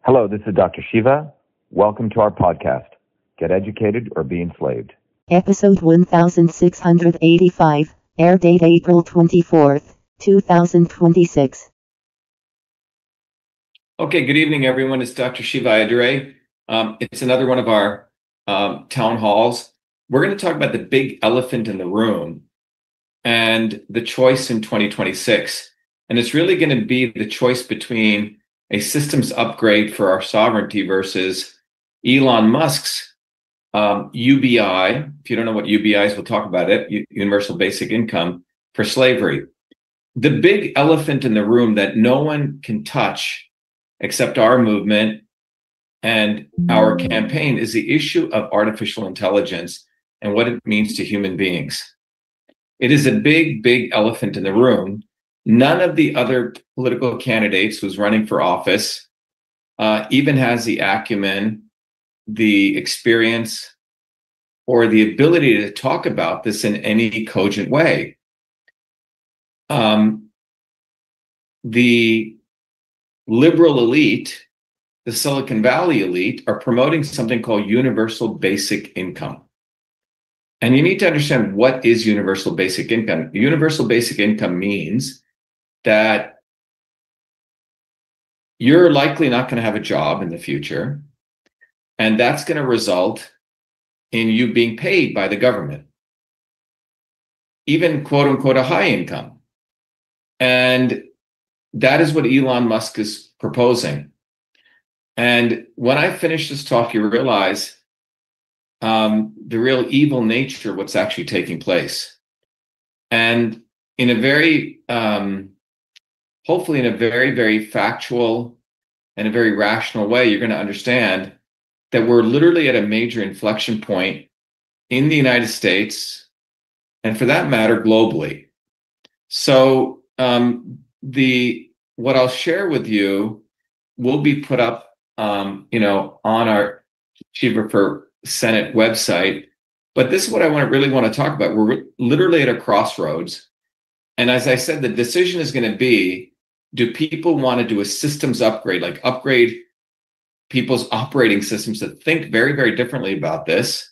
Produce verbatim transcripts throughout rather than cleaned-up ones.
Hello, this is Doctor Shiva. Welcome to our podcast, Get Educated or Be Enslaved. Episode one thousand six hundred eighty-five, air date April twenty-fourth, two thousand twenty-six. Okay, good evening, everyone. It's Doctor Shiva Ayyadurai. Um, it's another one of our um, town halls. We're going to talk about the big elephant in the room and the choice in twenty twenty-six. And it's really going to be the choice between a systems upgrade for our sovereignty versus Elon Musk's um, U B I. If you don't know what U B I is, we'll talk about it, U- Universal Basic Income for slavery. The big elephant in the room that no one can touch except our movement and our campaign is the issue of artificial intelligence and what it means to human beings. It is a big, big elephant in the room. None of the other political candidates who's running for office uh, even has the acumen, the experience, or the ability to talk about this in any cogent way. Um, the liberal elite, the Silicon Valley elite, are promoting something called universal basic income. And you need to understand, what is universal basic income? Universal basic income means that you're likely not going to have a job in the future, and that's going to result in you being paid by the government, even quote unquote a high income. And that is what Elon Musk is proposing. And when I finish this talk, you realize um, the real evil nature of what's actually taking place. And in a very, um, hopefully in a very, very factual and a very rational way, you're going to understand that we're literally at a major inflection point in the United States, and for that matter, globally. So um, the what I'll share with you will be put up, um, you know, on our Shiva for Senate website. But this is what I want to really want to talk about. We're literally at a crossroads, and as I said, the decision is going to be: do people want to do a systems upgrade, like upgrade people's operating systems to think very, very differently about this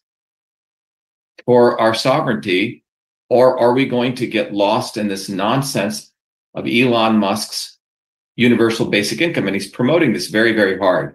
for our sovereignty, or are we going to get lost in this nonsense of Elon Musk's universal basic income? And he's promoting this very, very hard.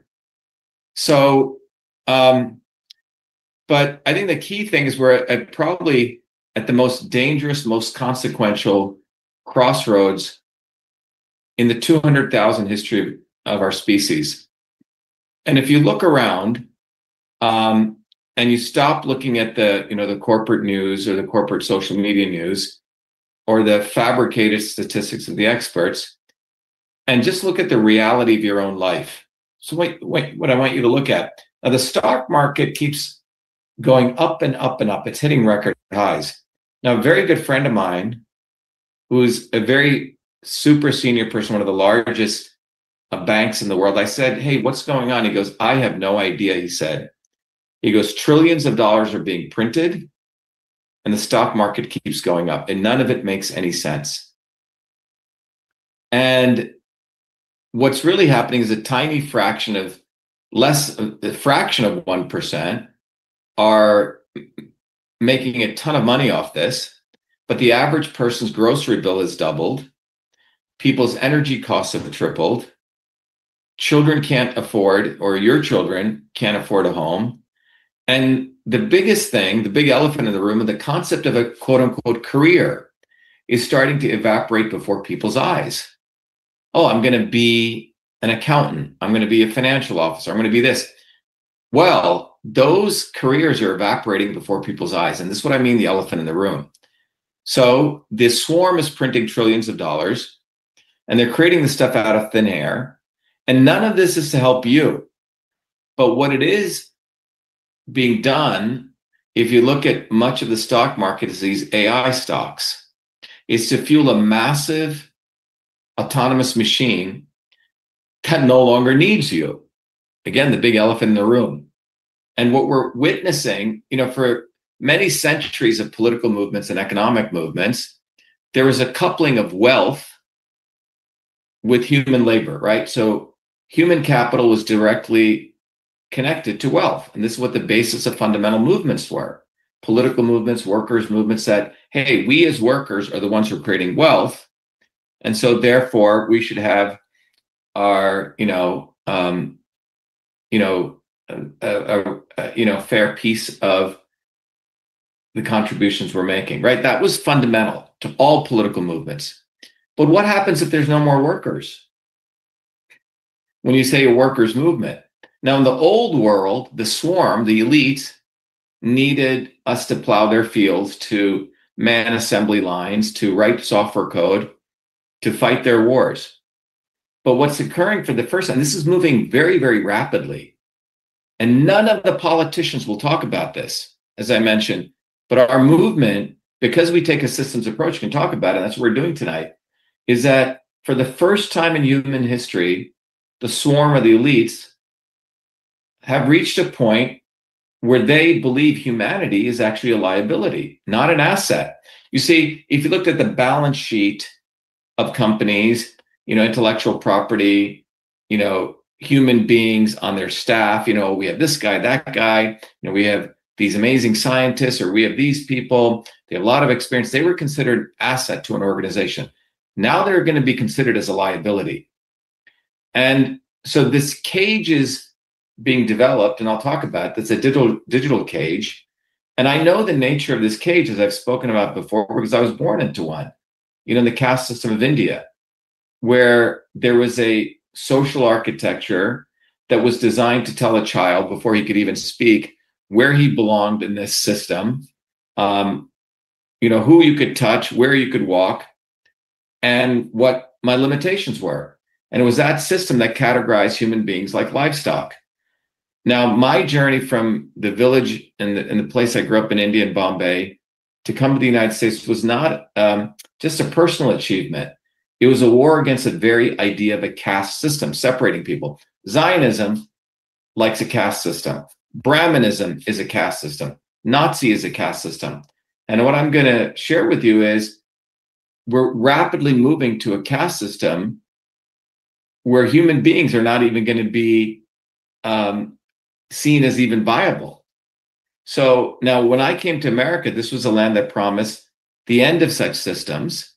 So, um, but I think the key thing is we're at, at probably at the most dangerous, most consequential crossroads in the two hundred thousand history of, of our species. And if you look around um, and you stop looking at the, you know, the corporate news or the corporate social media news or the fabricated statistics of the experts, and just look at the reality of your own life. So wait, wait, what I want you to look at. Now, the stock market keeps going up and up and up. It's hitting record highs. Now, a very good friend of mine, who's a very super senior person, one of the largest uh, banks in the world, I said, hey, what's going on? He goes, I have no idea, he said. He goes, trillions of dollars are being printed and the stock market keeps going up and none of it makes any sense. And what's really happening is a tiny fraction of less, a fraction of one percent are making a ton of money off this, but the average person's grocery bill has doubled. People's energy costs have tripled. Children can't afford, or your children can't afford a home. And the biggest thing, the big elephant in the room, the concept of a quote unquote career is starting to evaporate before people's eyes. Oh, I'm going to be an accountant. I'm going to be a financial officer. I'm going to be this. Well, those careers are evaporating before people's eyes. And this is what I mean, the elephant in the room. So this swarm is printing trillions of dollars, and they're creating this stuff out of thin air. And none of this is to help you. But what it is being done, if you look at much of the stock market, is these A I stocks. It's to fuel a massive autonomous machine that no longer needs you. Again, the big elephant in the room. And what we're witnessing, you know, for many centuries of political movements and economic movements, there was a coupling of wealth with human labor, right? So human capital was directly connected to wealth. And this is what the basis of fundamental movements were. Political movements, workers' movements said, hey, we as workers are the ones who are creating wealth. And so therefore we should have our, you know, um, you know, a, a, a you know, fair piece of the contributions we're making, right? That was fundamental to all political movements. But what happens if there's no more workers? When you say a workers' movement. Now, in the old world, the swarm, the elite, needed us to plow their fields, to man assembly lines, to write software code, to fight their wars. But what's occurring for the first time, this is moving very, very rapidly. And none of the politicians will talk about this, as I mentioned. But our movement, because we take a systems approach, can talk about it, and that's what we're doing tonight, is that for the first time in human history, the swarm of the elites have reached a point where they believe humanity is actually a liability, not an asset. You see, if you looked at the balance sheet of companies, you know, intellectual property, you know, human beings on their staff, you know, we have this guy, that guy, you know, we have these amazing scientists, or we have these people, they have a lot of experience. They were considered asset to an organization. Now they're going to be considered as a liability. And so this cage is being developed, and I'll talk about it. That's a digital digital cage. And I know the nature of this cage, as I've spoken about before, because I was born into one, you know, in the caste system of India, where there was a social architecture that was designed to tell a child before he could even speak where he belonged in this system, um, you know, who you could touch, where you could walk, and what my limitations were. And it was that system that categorized human beings like livestock. Now, my journey from the village and the, and the place I grew up in India and Bombay to come to the United States was not um, just a personal achievement. It was a war against the very idea of a caste system, separating people. Zionism likes a caste system. Brahmanism is a caste system. Nazi is a caste system. And what I'm going to share with you is we're rapidly moving to a caste system where human beings are not even going to be um, seen as even viable. So now when I came to America, this was a land that promised the end of such systems.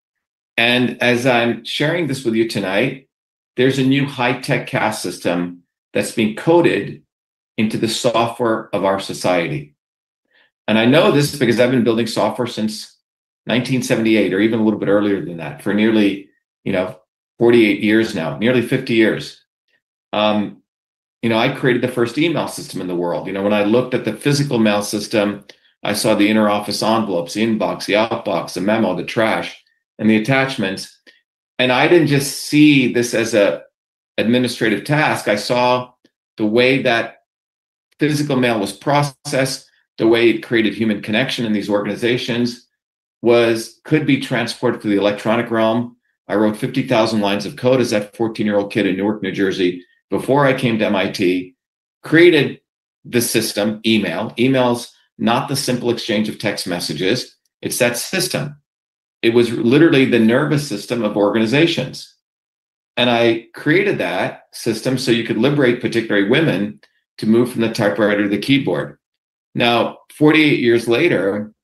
And as I'm sharing this with you tonight, there's a new high-tech caste system that's being coded into the software of our society. And I know this because I've been building software since nineteen seventy-eight, or even a little bit earlier than that, for nearly, you know, forty-eight years now, nearly fifty years. Um, you know, I created the first email system in the world. You know, when I looked at the physical mail system, I saw the inner office envelopes, the inbox, the outbox, the memo, the trash, and the attachments. And I didn't just see this as a administrative task. I saw the way that physical mail was processed, the way it created human connection in these organizations was could be transported to the electronic realm. I wrote fifty thousand lines of code as that fourteen-year-old kid in Newark, New Jersey, before I came to M I T, created the system, email. Email's not the simple exchange of text messages. It's that system. It was literally the nervous system of organizations. And I created that system so you could liberate particularly women to move from the typewriter to the keyboard. Now, forty-eight years later,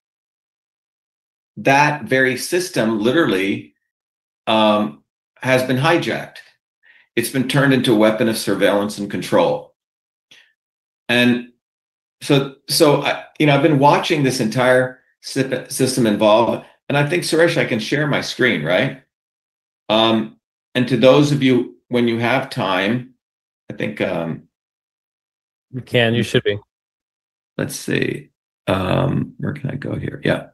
that very system literally um, has been hijacked. It's been turned into a weapon of surveillance and control. And so, so I, you know, I've been watching this entire system evolve, and I think, Suresh, I can share my screen, right? Um, and to those of you, when you have time, I think um, you can. You should be. Let's see. Um, where can I go here? Yeah.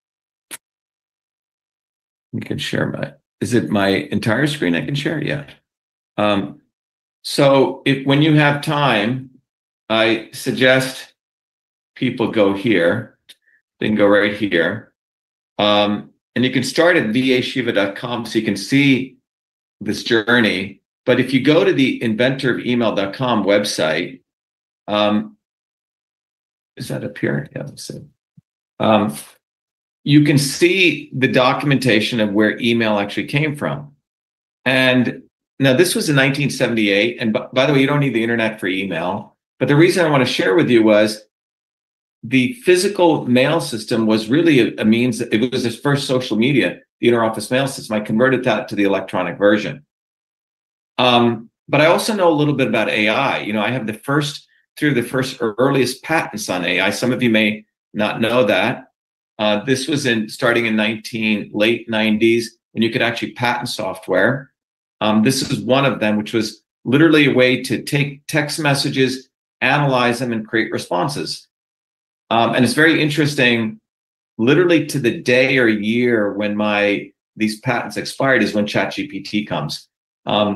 You can share my, is it my entire screen I can share? Yeah. Um, so if, when you have time, I suggest people go here. They can go right here. Um, and you can start at v a shiva dot com so you can see this journey. But if you go to the inventor of email dot com website, um, is that up here? Yeah, let's see. Um, you can see the documentation of where email actually came from. And now this was in nineteen seventy-eight. And b- by the way, you don't need the internet for email. But the reason I want to share with you was the physical mail system was really a, a means, it was this first social media, the interoffice mail system. I converted that to the electronic version. Um, but I also know a little bit about A I. You know, I have the first, through the first earliest patents on A I. Some of you may not know that. Uh, this was in starting in nineteen late nineties, when you could actually patent software. Um, this is one of them, which was literally a way to take text messages, analyze them, and create responses. Um, and it's very interesting, literally to the day or year when my these patents expired is when ChatGPT comes. Um,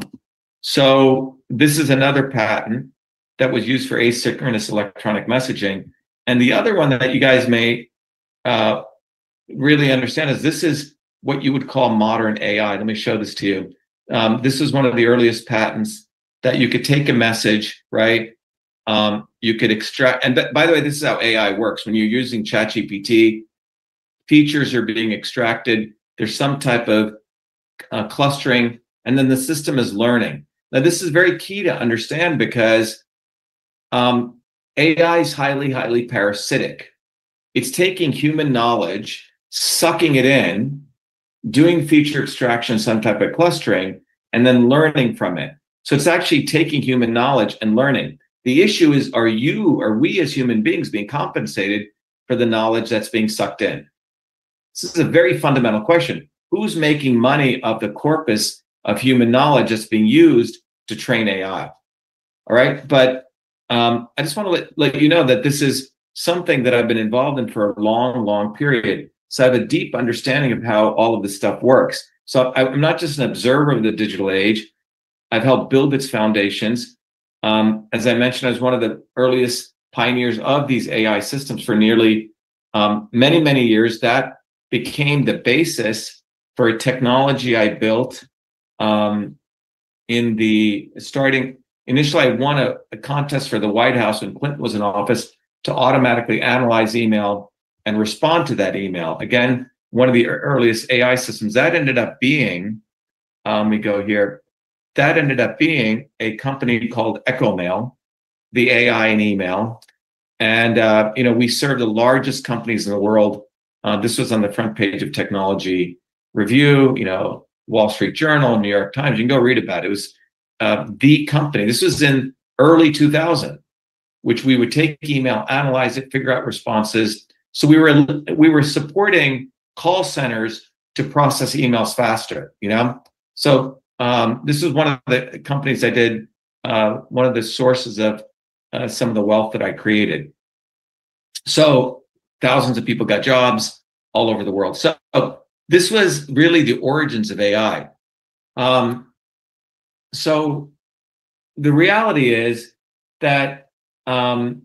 so this is another patent that was used for asynchronous electronic messaging. And the other one that you guys may uh, really understand is this is what you would call modern A I. Let me show this to you. Um, this is one of the earliest patents that you could take a message, right? Um, you could extract, and th- by the way, this is how A I works. When you're using ChatGPT, features are being extracted. There's some type of uh, clustering, and then the system is learning. Now, this is very key to understand because um, A I is highly, highly parasitic. It's taking human knowledge, sucking it in, doing feature extraction, some type of clustering, and then learning from it. So it's actually taking human knowledge and learning. The issue is, are you, are we as human beings being compensated for the knowledge that's being sucked in? This is a very fundamental question. Who's making money of the corpus of human knowledge that's being used to train A I? All right, but um, I just want to let, let you know that this is something that I've been involved in for a long, long period. So I have a deep understanding of how all of this stuff works. So I'm not just an observer of the digital age. I've helped build its foundations. Um, as I mentioned, I was one of the earliest pioneers of these A I systems for nearly um, many, many years. That became the basis for a technology I built um, in the starting. Initially, I won a, a contest for the White House when Clinton was in office to automatically analyze email and respond to that email. Again, one of the earliest A I systems. That ended up being, um, we go here, that ended up being a company called EchoMail, the A I in email. And, uh, you know, we served the largest companies in the world. Uh, this was on the front page of Technology Review, you know, Wall Street Journal, New York Times. You can go read about it. It was uh, the company. This was in early two thousand, which we would take email, analyze it, figure out responses. So we were we were supporting call centers to process emails faster, you know? So um, this is one of the companies I did, uh, one of the sources of uh, some of the wealth that I created. So thousands of people got jobs all over the world. So this was really the origins of A I. Um, so the reality is that um,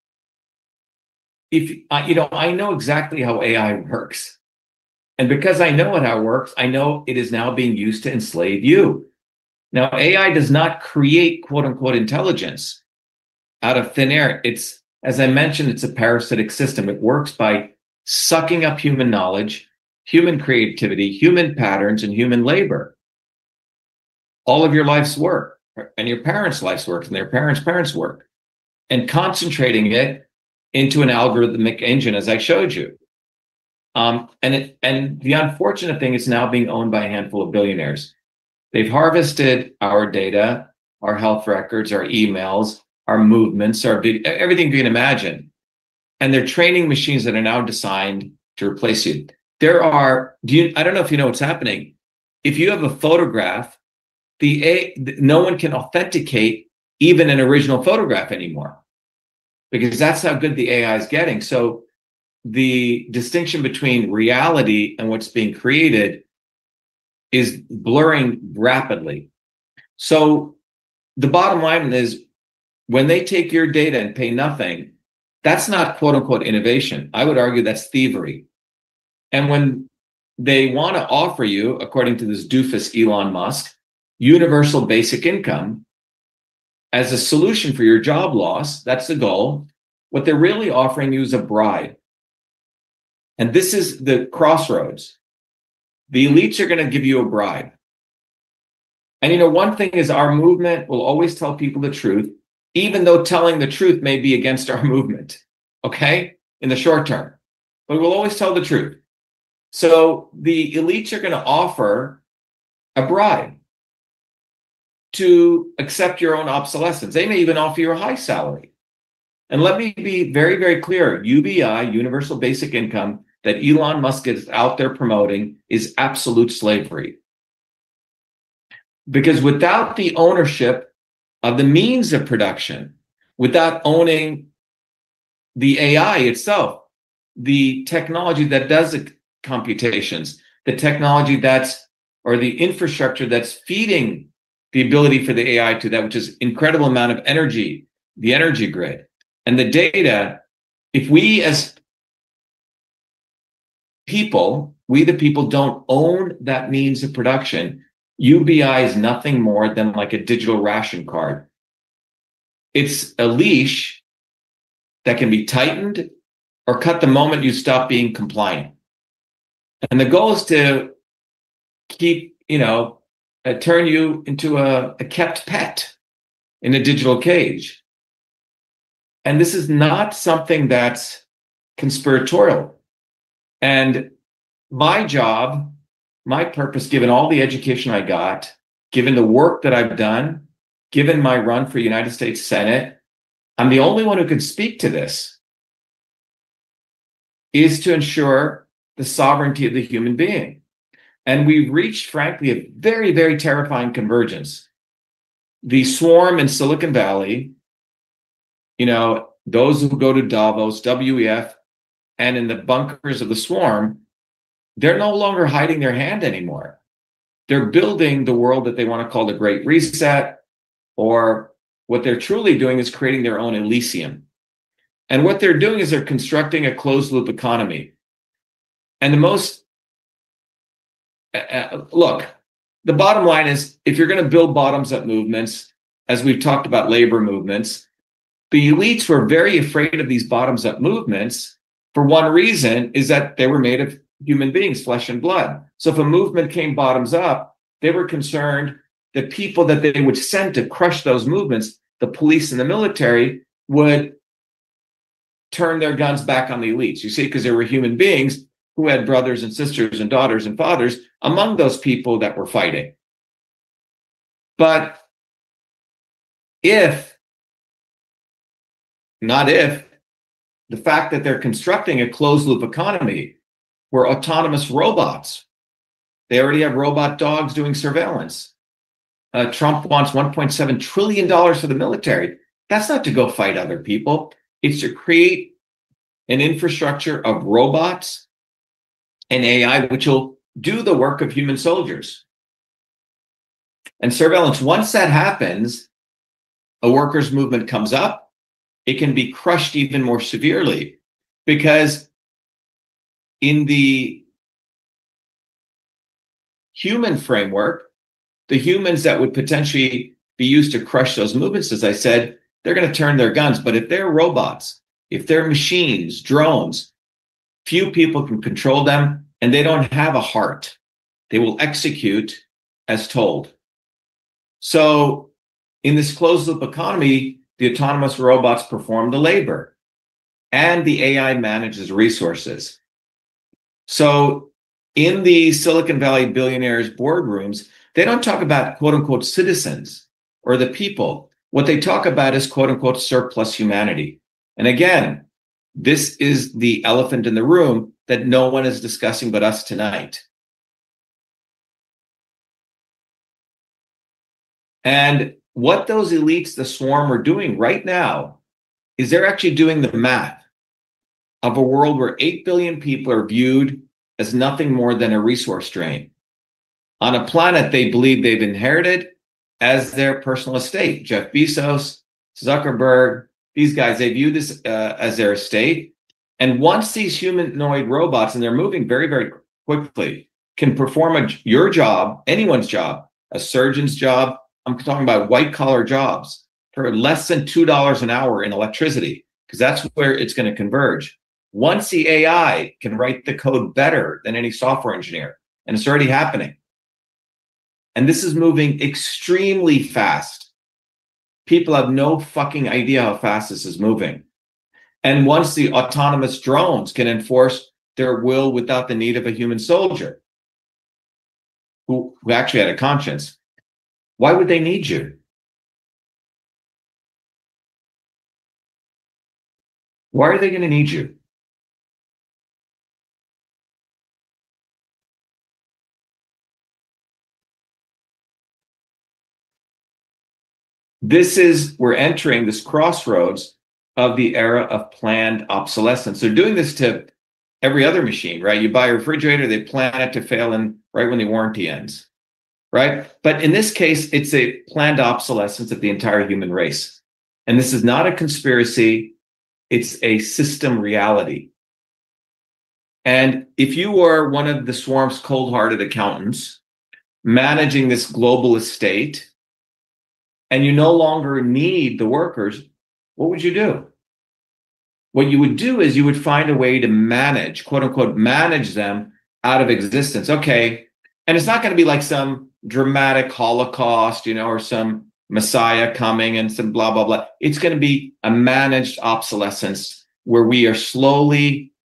if uh, you know, I know exactly how A I works. And because I know it, how it works, I know it is now being used to enslave you. Now, A I does not create quote unquote intelligence out of thin air. It's, as I mentioned, it's a parasitic system. It works by sucking up human knowledge, human creativity, human patterns, and human labor. All of your life's work, and your parents' life's work, and their parents' parents' work, and concentrating it into an algorithmic engine, as I showed you. Um, and it, and the unfortunate thing is now being owned by a handful of billionaires. They've harvested our data, our health records, our emails, our movements, our video, everything you can imagine. And they're training machines that are now designed to replace you. There are, do you, I don't know if you know what's happening. If you have a photograph, the A, no one can authenticate even an original photograph anymore, because that's how good the A I is getting. So the distinction between reality and what's being created is blurring rapidly. So the bottom line is, when they take your data and pay nothing, that's not quote unquote innovation. I would argue that's thievery. And when they want to offer you, according to this doofus Elon Musk, universal basic income as a solution for your job loss, that's the goal. What they're really offering you is a bribe. And this is the crossroads. The elites are going to give you a bribe. And you know, one thing is our movement will always tell people the truth, even though telling the truth may be against our movement, okay, in the short term. But we'll always tell the truth. So the elites are going to offer a bribe to accept your own obsolescence. They may even offer you a high salary. And let me be very, very clear. U B I, Universal Basic Income, that Elon Musk is out there promoting is absolute slavery. Because without the ownership of the means of production, without owning the A I itself, the technology that does the computations, the technology that's, or the infrastructure that's feeding the ability for the A I to that, which is incredible amount of energy, the energy grid, and the data, if we as people, we the people don't own that means of production, U B I is nothing more than like a digital ration card. It's a leash that can be tightened or cut the moment you stop being compliant. And the goal is to keep, you know, uh, turn you into a, a kept pet in a digital cage. And this is not something that's conspiratorial. And my job, my purpose, given all the education I got, given the work that I've done, given my run for United States Senate, I'm the only one who can speak to this, is to ensure the sovereignty of the human being. And we've reached, frankly, a very, very terrifying convergence. The swarm in Silicon Valley, you know, those who go to Davos, W E F, and in the bunkers of the swarm, they're no longer hiding their hand anymore. They're building the world that they want to call the Great Reset, or what they're truly doing is creating their own Elysium. And what they're doing is they're constructing a closed loop economy. And the most, uh, look, the bottom line is, if you're going to build bottoms up movements, as we've talked about labor movements, the elites were very afraid of these bottoms up movements for one reason, is that they were made of human beings, flesh and blood. So if a movement came bottoms up, they were concerned that people that they would send to crush those movements, the police and the military, would turn their guns back on the elites. You see, because there were human beings who had brothers and sisters and daughters and fathers among those people that were fighting. But if, not if, the fact that they're constructing a closed loop economy where autonomous robots, they already have robot dogs doing surveillance. Uh, Trump wants one point seven trillion dollars for the military. That's not to go fight other people. It's to create an infrastructure of robots and A I, which will do the work of human soldiers. And surveillance, once that happens, a workers' movement comes up, it can be crushed even more severely, because in the human framework, the humans that would potentially be used to crush those movements, as I said, they're going to turn their guns. But if they're robots, if they're machines, drones, few people can control them, and they don't have a heart. They will execute as told. So in this closed loop economy, the autonomous robots perform the labor, and the A I manages resources. So in the Silicon Valley billionaires' boardrooms, they don't talk about quote unquote citizens or the people. What they talk about is quote unquote surplus humanity. And again, this is the elephant in the room that no one is discussing but us tonight. And what those elites, the swarm, are doing right now is they're actually doing the math of a world where eight billion people are viewed as nothing more than a resource drain on a planet they believe they've inherited as their personal estate. Jeff Bezos, Zuckerberg, these guys, they view this uh, as their estate. And once these humanoid robots, and they're moving very, very quickly, can perform a, your job, anyone's job, a surgeon's job, I'm talking about white collar jobs, for less than two dollars an hour in electricity, because that's where it's going to converge. Once the A I can write the code better than any software engineer, and it's already happening. And this is moving extremely fast. People have no fucking idea how fast this is moving. And once the autonomous drones can enforce their will without the need of a human soldier who, who actually had a conscience, why would they need you? Why are they going to need you? This is, we're entering this crossroads of the era of planned obsolescence. They're doing this to every other machine, right? You buy a refrigerator, they plan it to fail in right when the warranty ends, right? But in this case, it's a planned obsolescence of the entire human race. And this is not a conspiracy, it's a system reality. And if you are one of the swarm's cold-hearted accountants managing this global estate, and you no longer need the workers, what would you do? What you would do is you would find a way to manage, quote unquote, manage them out of existence. Okay. And it's not going to be like some dramatic Holocaust, you know, or some Messiah coming and some blah, blah, blah. It's going to be a managed obsolescence where we are slowly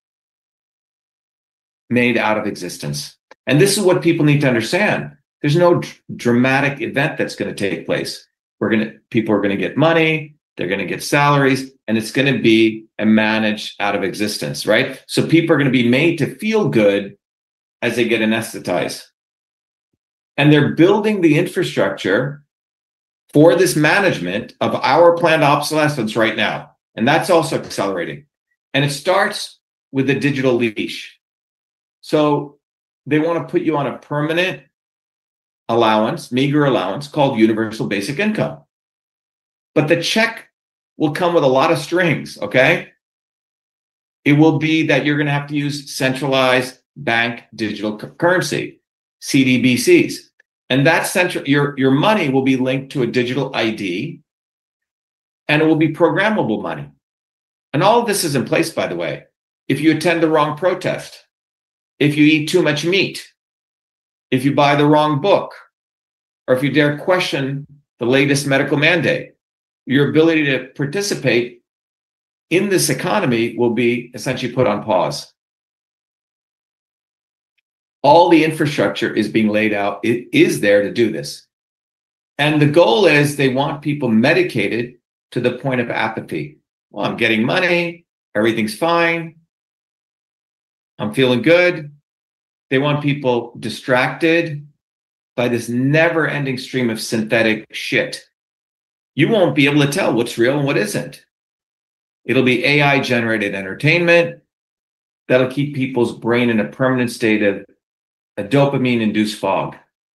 made out of existence. And this is what people need to understand. There's no dr- dramatic event that's going to take place. We're going to, people are going to get money, they're going to get salaries, and it's going to be a managed out of existence, right? So people are going to be made to feel good as they get anesthetized. And they're building the infrastructure for this management of our planned obsolescence right now. And that's also accelerating. And it starts with a digital leash. So they want to put you on a permanent allowance, meager allowance called universal basic income. But the check will come with a lot of strings, okay? It will be that you're going to have to use centralized bank digital currency, C D B Cs. And that central, your, your money will be linked to a digital I D, and it will be programmable money. And all of this is in place, by the way. If you attend the wrong protest, if you eat too much meat, if you buy the wrong book, or if you dare question the latest medical mandate, your ability to participate in this economy will be essentially put on pause. All the infrastructure is being laid out. It is there to do this. And the goal is they want people medicated to the point of apathy. Well, I'm getting money. Everything's fine. I'm feeling good. They want people distracted by this never-ending stream of synthetic shit. You won't be able to tell what's real and what isn't. It'll be A I-generated entertainment that'll keep people's brain in a permanent state of a dopamine-induced fog.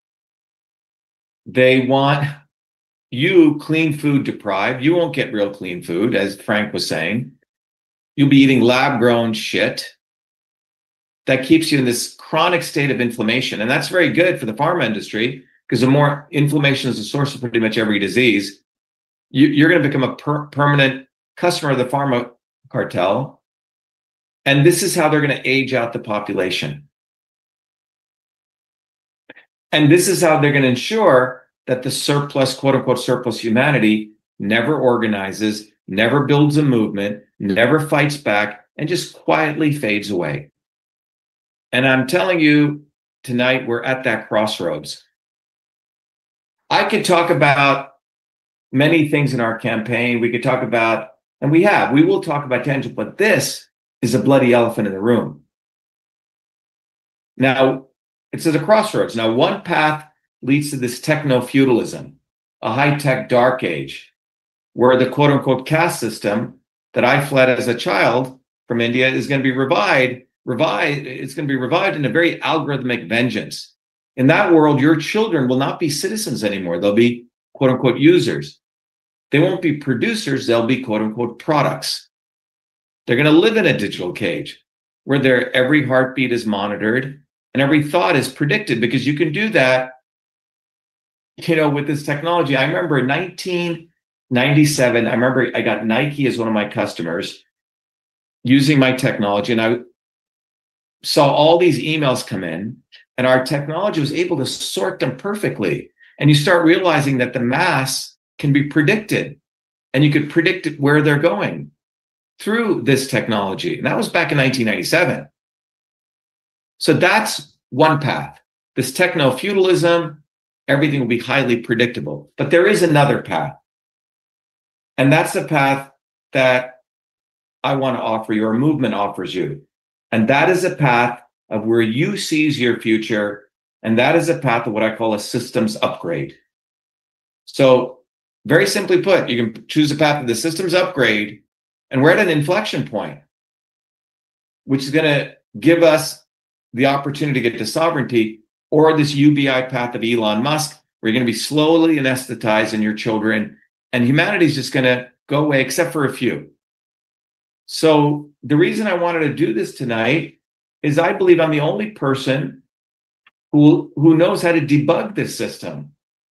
They want you clean food deprived. You won't get real clean food, as Frank was saying. You'll be eating lab-grown shit that keeps you in this chronic state of inflammation. And that's very good for the pharma industry, because the more inflammation is the source of pretty much every disease, you, you're going to become a per- permanent customer of the pharma cartel. And this is how they're going to age out the population. And this is how they're going to ensure that the surplus, quote unquote, surplus humanity never organizes, never builds a movement, never fights back, and just quietly fades away. And I'm telling you tonight, we're at that crossroads. I could talk about many things in our campaign. We could talk about, and we have, we will talk about tangible, but this is a bloody elephant in the room. Now, it's at a crossroads. Now, one path leads to this techno-feudalism, a high-tech dark age, where the quote-unquote caste system that I fled as a child from India is going to be revived Revived, it's going to be revived in a very algorithmic vengeance. In that world, your children will not be citizens anymore. They'll be quote unquote users. They won't be producers. They'll be quote unquote products. They're going to live in a digital cage where their every heartbeat is monitored and every thought is predicted, because you can do that, you know, with this technology. I remember in nineteen ninety-seven, I remember I got Nike as one of my customers using my technology, and I saw all these emails come in, And our technology was able to sort them perfectly. And you start realizing that the mass can be predicted, and you could predict where they're going through this technology. And that was back in nineteen ninety-seven. So that's one path. This techno-feudalism, everything will be highly predictable. But there is another path. And that's the path that I want to offer you, or movement offers you. And that is a path of where you seize your future. And that is a path of what I call a systems upgrade. So very simply put, you can choose a path of the systems upgrade, and we're at an inflection point, which is going to give us the opportunity to get to sovereignty, or this U B I path of Elon Musk, where you're going to be slowly anesthetizing your children, and humanity is just going to go away, except for a few. So the reason I wanted to do this tonight is I believe I'm the only person who, who knows how to debug this system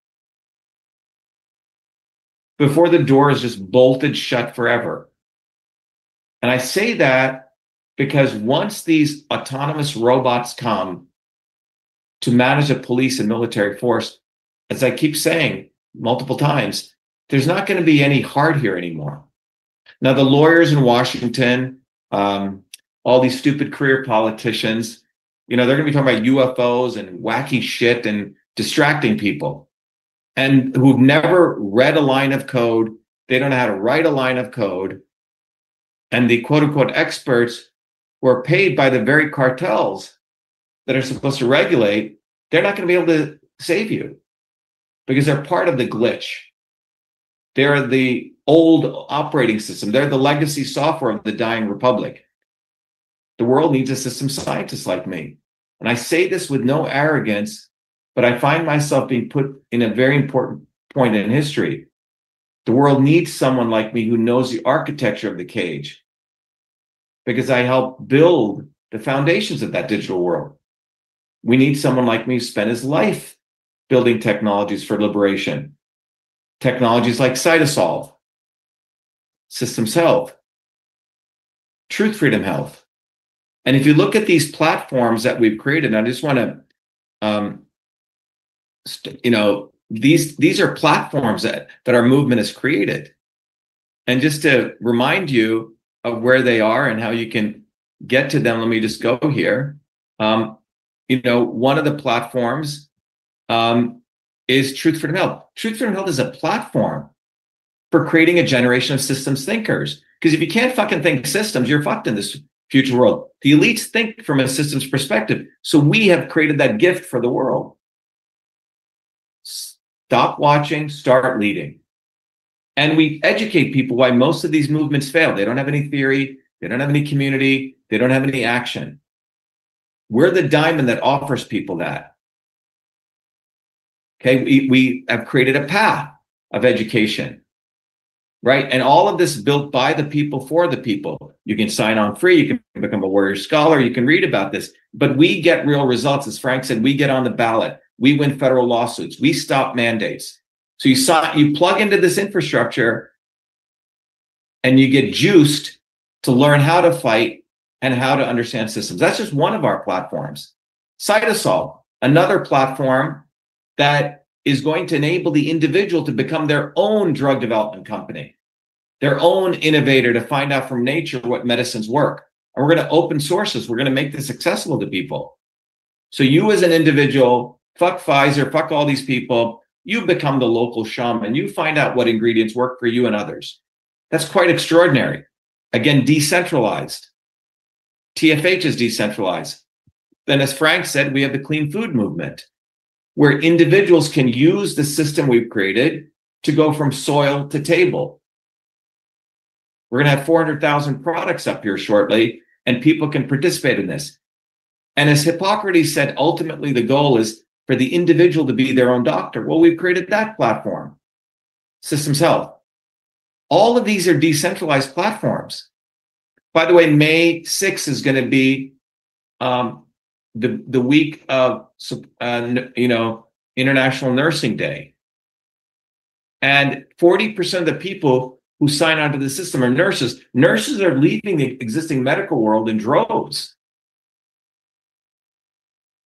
before the door is just bolted shut forever. And I say that because once these autonomous robots come to manage a police and military force, as I keep saying multiple times, there's not going to be any heart here anymore. Now, the lawyers in Washington, um, all these stupid career politicians, you know, they're going to be talking about U F Os and wacky shit and distracting people, and who've never read a line of code. They don't know how to write a line of code. And the quote unquote experts who are paid by the very cartels that are supposed to regulate, they're not going to be able to save you because they're part of the glitch. They're the old operating system. They're the legacy software of the dying republic. The world needs a system scientist like me. And I say this with no arrogance, but I find myself being put in a very important point in history. The world needs someone like me who knows the architecture of the cage, because I help build the foundations of that digital world. We need someone like me who spent his life building technologies for liberation. Technologies like Cytosolve, Systems Health, Truth Freedom Health. And if you look at these platforms that we've created, and I just want to, um, st- you know, these these are platforms that, that our movement has created. And just to remind you of where they are and how you can get to them, let me just go here. Um, you know, one of the platforms um, is Truth Freedom Health. Truth Freedom Health is a platform for creating a generation of systems thinkers. Because if you can't fucking think systems, you're fucked in this future world. The elites think from a systems perspective. So we have created that gift for the world. Stop watching, start leading. And we educate people why most of these movements fail. They don't have any theory. They don't have any community. They don't have any action. We're the diamond that offers people that. Okay, we, we have created a path of education, right? And all of this built by the people for the people. You can sign on free. You can become a warrior scholar. You can read about this. But we get real results. As Frank said, we get on the ballot. We win federal lawsuits. We stop mandates. So you saw, you plug into this infrastructure and you get juiced to learn how to fight and how to understand systems. That's just one of our platforms. Cytosolve, another platform that is going to enable the individual to become their own drug development company, their own innovator, to find out from nature what medicines work. And we're going to open sources. We're going to make this accessible to people. So you as an individual, fuck Pfizer, fuck all these people, you become the local shaman. You find out what ingredients work for you and others. That's quite extraordinary. Again, decentralized. T F H is decentralized. Then, as Frank said, we have the clean food movement, where individuals can use the system we've created to go from soil to table. We're going to have four hundred thousand products up here shortly, and people can participate in this. And as Hippocrates said, ultimately the goal is for the individual to be their own doctor. Well, we've created that platform, Systems Health. All of these are decentralized platforms. By the way, May sixth is going to be um, the, the week of, uh, you know, International Nursing Day. And forty percent of the people who sign onto the system are nurses. Nurses are leaving the existing medical world in droves.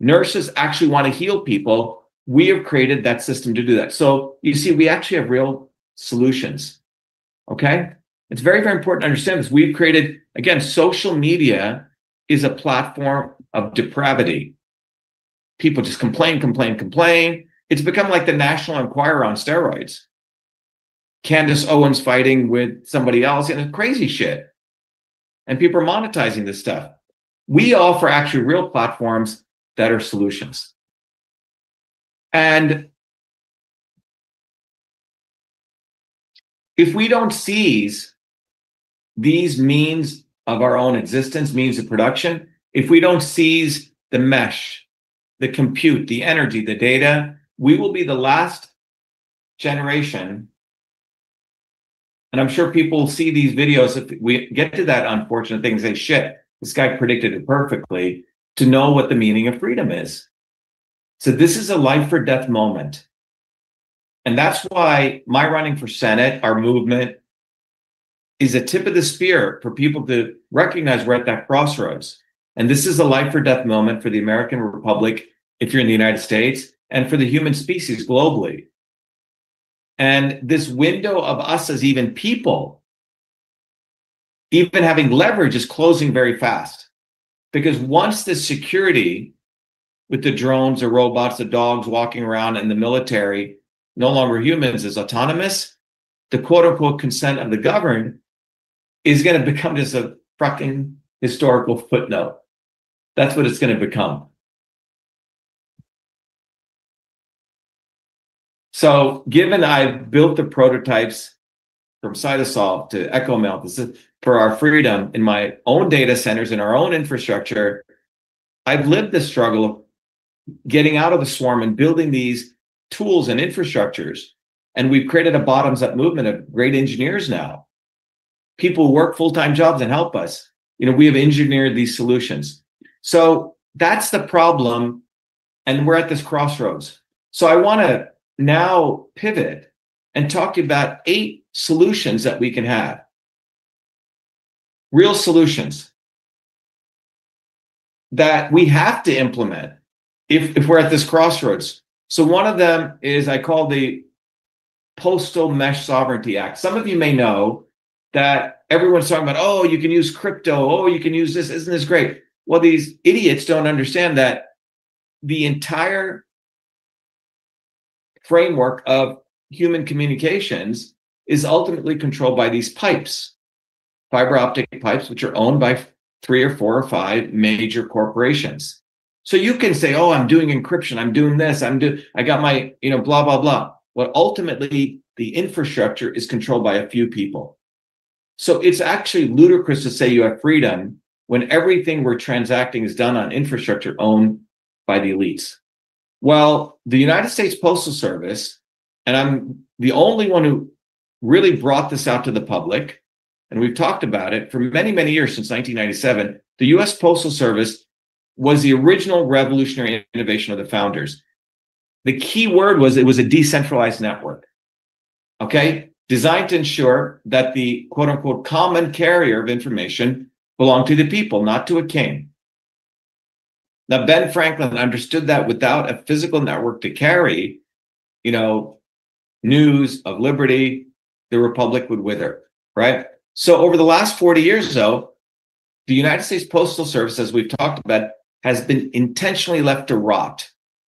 Nurses actually want to heal people. We have created that system to do that. So you see, we actually have real solutions. Okay? It's very, very important to understand this. We've created, again, social media is a platform of depravity. People just complain, complain, complain. It's become like the National Enquirer on steroids. Candace Owens fighting with somebody else, and it's crazy shit. And people are monetizing this stuff. We offer actually real platforms that are solutions. And if we don't seize these means of our own existence, means of production, if we don't seize the mesh, the compute, the energy, the data, we will be the last generation. And I'm sure people will see these videos if we get to that unfortunate thing and say, shit, this guy predicted it perfectly, to know what the meaning of freedom is. So this is a life or death moment. And that's why my running for Senate, our movement, is a tip of the spear for people to recognize we're at that crossroads. And this is a life or death moment for the American Republic, if you're in the United States, and for the human species globally. And this window of us as even people, even having leverage, is closing very fast. Because once the security with the drones, the robots, the dogs walking around, and the military, no longer humans, is autonomous, the quote unquote consent of the governed is going to become just a fucking historical footnote. That's what it's going to become. So given I've built the prototypes from Cytosolve to EchoMelt, this is for our freedom in my own data centers, in our own infrastructure, I've lived the struggle of getting out of the swarm and building these tools and infrastructures. And we've created a bottoms-up movement of great engineers now. People who work full-time jobs and help us. You know, we have engineered these solutions. So that's the problem. And we're at this crossroads. So I want to now pivot and talk about eight solutions that we can have. Real solutions that we have to implement if, if we're at this crossroads. So one of them is, I call the Postal Mesh Sovereignty Act. Some of you may know that everyone's talking about, oh, you can use crypto. Oh, you can use this. Isn't this great? Well, these idiots don't understand that the entire framework of human communications is ultimately controlled by these pipes, fiber optic pipes, which are owned by three or four or five major corporations. So you can say, oh, I'm doing encryption, I'm doing this, I'm doing, I got my, you know, blah, blah, blah. Well, ultimately, the infrastructure is controlled by a few people. So it's actually ludicrous to say you have freedom when everything we're transacting is done on infrastructure owned by the elites. Well, the United States Postal Service, and I'm the only one who really brought this out to the public, and we've talked about it for many, many years, since nineteen ninety-seven, the U S Postal Service was the original revolutionary innovation of the founders. The key word was it was a decentralized network, okay? Designed to ensure that the quote unquote common carrier of information belonged to the people, not to a king. Now, Ben Franklin understood that without a physical network to carry, you know, news of liberty, the republic would wither, right? So over the last forty years, though, the United States Postal Service, as we've talked about, has been intentionally left to rot,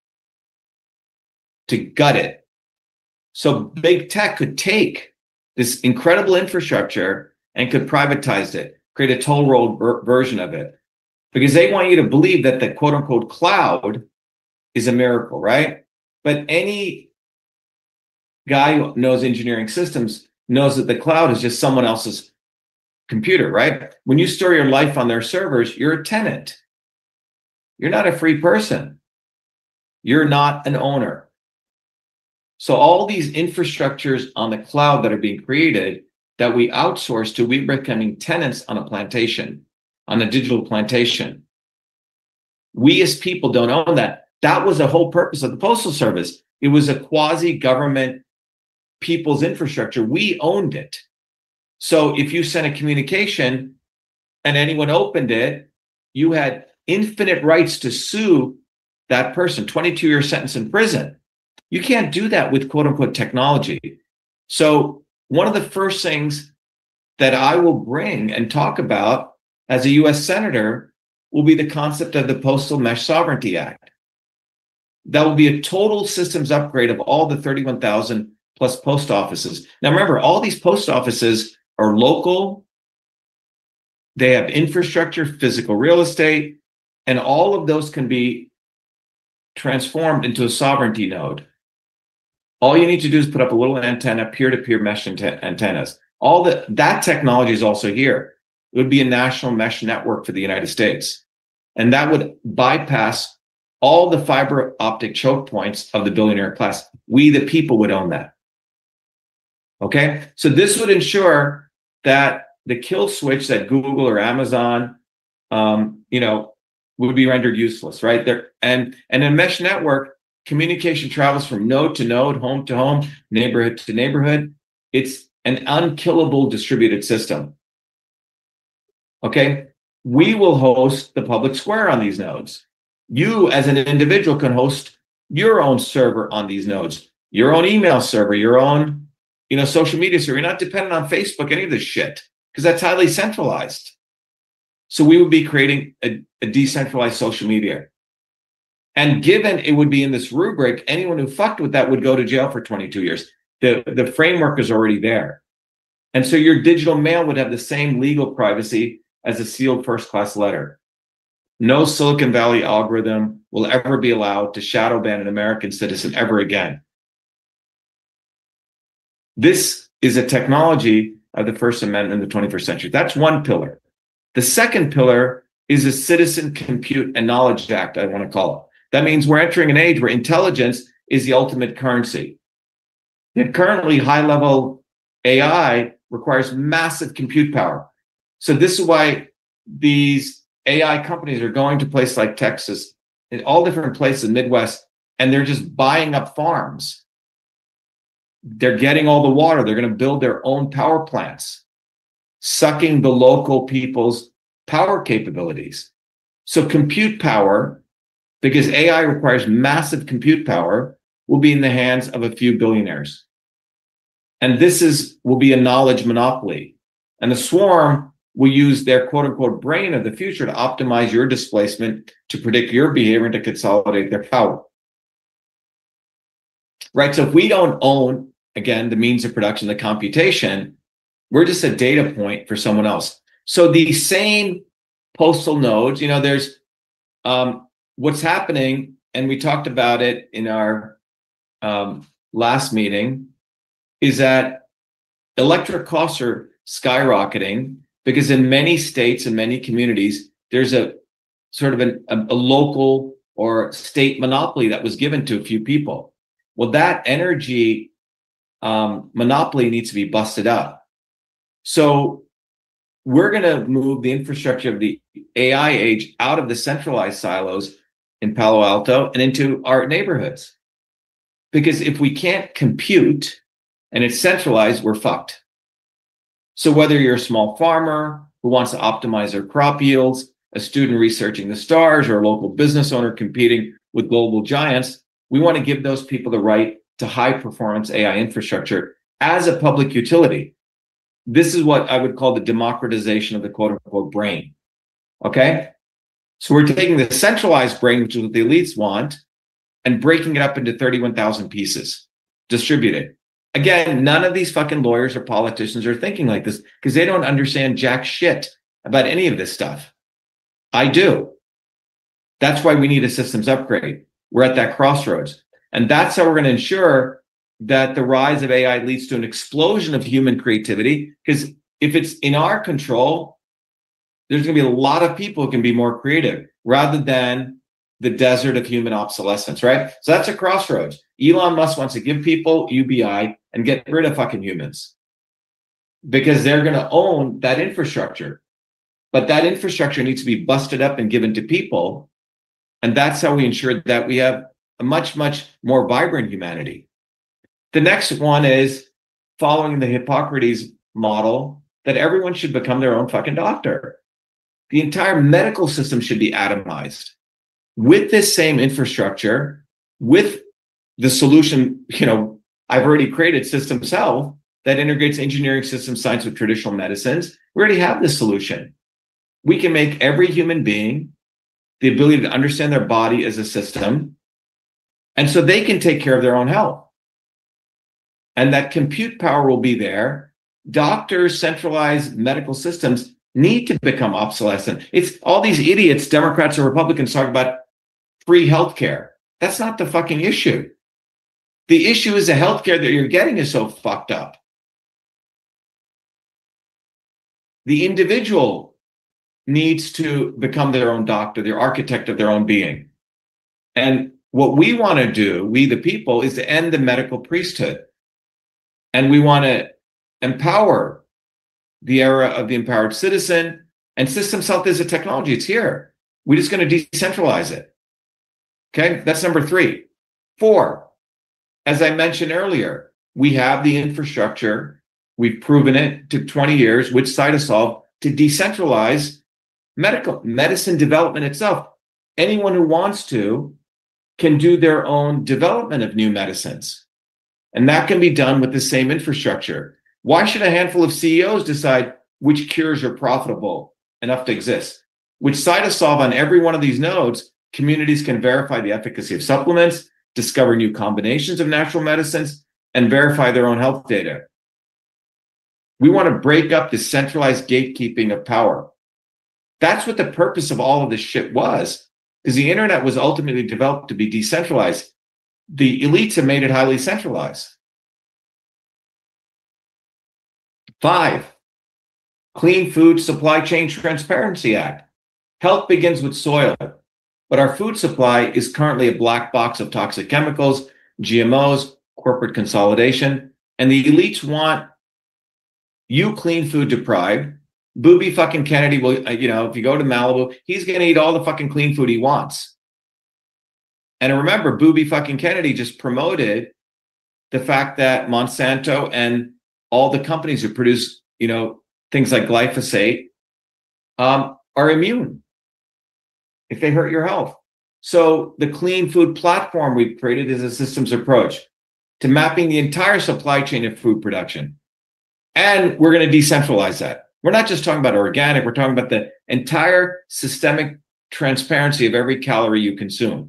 to gut it. So big tech could take this incredible infrastructure and could privatize it, create a toll road ver- version of it, because they want you to believe that the quote unquote cloud is a miracle, right? But any guy who knows engineering systems knows that the cloud is just someone else's computer, right? When you store your life on their servers, you're a tenant. You're not a free person. You're not an owner. So all these infrastructures on the cloud that are being created that we outsource to, we're becoming tenants on a plantation, on a digital plantation. We as people don't own that. That was the whole purpose of the Postal Service. It was a quasi-government people's infrastructure. We owned it. So if you sent a communication and anyone opened it, you had infinite rights to sue that person, twenty-two year sentence in prison. You can't do that with quote unquote technology. So one of the first things that I will bring and talk about as a U S senator will be the concept of the Postal Mesh Sovereignty Act. That will be a total systems upgrade of all the thirty-one thousand plus post offices. Now remember, all these post offices are local. They have infrastructure, physical real estate, and all of those can be transformed into a sovereignty node. All you need to do is put up a little antenna, peer-to-peer mesh ante- antennas. All the, that technology is also here. It would be a national mesh network for the United States. And that would bypass all the fiber optic choke points of the billionaire class. We, the people, would own that. Okay? So this would ensure that the kill switch that Google or Amazon, um, you know, would be rendered useless, right? There, and, and in a mesh network, communication travels from node to node, home to home, neighborhood to neighborhood. It's an unkillable distributed system. Okay? We will host the public square on these nodes. You, as an individual, can host your own server on these nodes, your own email server, your own, you know, social media server. You're not dependent on Facebook, any of this shit, because that's highly centralized. So we would be creating a, a decentralized social media. And given it would be in this rubric, anyone who fucked with that would go to jail for twenty-two years. The, the framework is already there. And so your digital mail would have the same legal privacy as a sealed first-class letter. No Silicon Valley algorithm will ever be allowed to shadow ban an American citizen ever again. This is a technology of the First Amendment in the twenty-first century. That's one pillar. The second pillar is a Citizen Compute and Knowledge Act, I want to call it. That means we're entering an age where intelligence is the ultimate currency. Yet currently, high-level A I requires massive compute power. So this is why these A I companies are going to places like Texas, in all different places in the Midwest, and they're just buying up farms. They're getting all the water. They're going to build their own power plants, sucking the local people's power capabilities. So compute power, because A I requires massive compute power, will be in the hands of a few billionaires. And this is will be a knowledge monopoly. And the swarm will use their quote unquote brain of the future to optimize your displacement, to predict your behavior, and to consolidate their power. Right? So if we don't own, again, the means of production, the computation, we're just a data point for someone else. So the same postal nodes, you know, there's um, what's happening, and we talked about it in our um, last meeting, is that electric costs are skyrocketing because in many states and many communities, there's a sort of an, a, a local or state monopoly that was given to a few people. Well, that energy um, monopoly needs to be busted up. So we're going to move the infrastructure of the A I age out of the centralized silos in Palo Alto and into our neighborhoods. Because if we can't compute and it's centralized, we're fucked. So whether you're a small farmer who wants to optimize their crop yields, a student researching the stars, or a local business owner competing with global giants, we want to give those people the right to high performance A I infrastructure as a public utility. This is what I would call the democratization of the quote unquote brain. Okay? So we're taking the centralized brain, which is what the elites want, and breaking it up into thirty-one thousand pieces, distributed. Again, none of these fucking lawyers or politicians are thinking like this because they don't understand jack shit about any of this stuff. I do. That's why we need a systems upgrade. We're at that crossroads. And that's how we're going to ensure that the rise of A I leads to an explosion of human creativity. Because if it's in our control, there's going to be a lot of people who can be more creative rather than the desert of human obsolescence, right? So that's a crossroads. Elon Musk wants to give people U B I and get rid of fucking humans because they're going to own that infrastructure. But that infrastructure needs to be busted up and given to people. And that's how we ensure that we have a much, much more vibrant humanity. The next one is following the Hippocrates model that everyone should become their own fucking doctor. The entire medical system should be atomized. with this same infrastructure, with the solution, you know, I've already created Systems Health that integrates engineering systems science with traditional medicines. We already have this solution. We can make every human being the ability to understand their body as a system, and so they can take care of their own health. And that compute power will be there. Doctors, centralized medical systems need to become obsolescent. It's all these idiots, Democrats or Republicans, talk about free healthcare. That's not the fucking issue. The issue is the healthcare that you're getting is so fucked up. The individual needs to become their own doctor, the architect of their own being. And what we want to do, we the people, is to end the medical priesthood. And we want to empower the era of the empowered citizen. And Systems Health is a technology. It's here. We're just going to decentralize it. Okay, that's number three. Four, as I mentioned earlier, we have the infrastructure. We've proven it to twenty years with Cytosolve to decentralize medical medicine development itself. Anyone who wants to can do their own development of new medicines. And that can be done with the same infrastructure. Why should a handful of C E Os decide which cures are profitable enough to exist? With Cytosolve on every one of these nodes, communities can verify the efficacy of supplements, discover new combinations of natural medicines, and verify their own health data. We want to break up the centralized gatekeeping of power. That's what the purpose of all of this shit was, because the internet was ultimately developed to be decentralized. The elites have made it highly centralized. Five, Clean Food Supply Chain Transparency Act. Health begins with soil, but our food supply is currently a black box of toxic chemicals, G M Os, corporate consolidation, and the elites want you clean food deprived. Booby fucking Kennedy will, you know, if you go to Malibu, he's going to eat all the fucking clean food he wants. And remember, Booby fucking Kennedy just promoted the fact that Monsanto and all the companies who produce, you know, things like glyphosate um, are immune if they hurt your health. So the clean food platform we've created is a systems approach to mapping the entire supply chain of food production. And we're going to decentralize that. We're not just talking about organic, we're talking about the entire systemic transparency of every calorie you consume.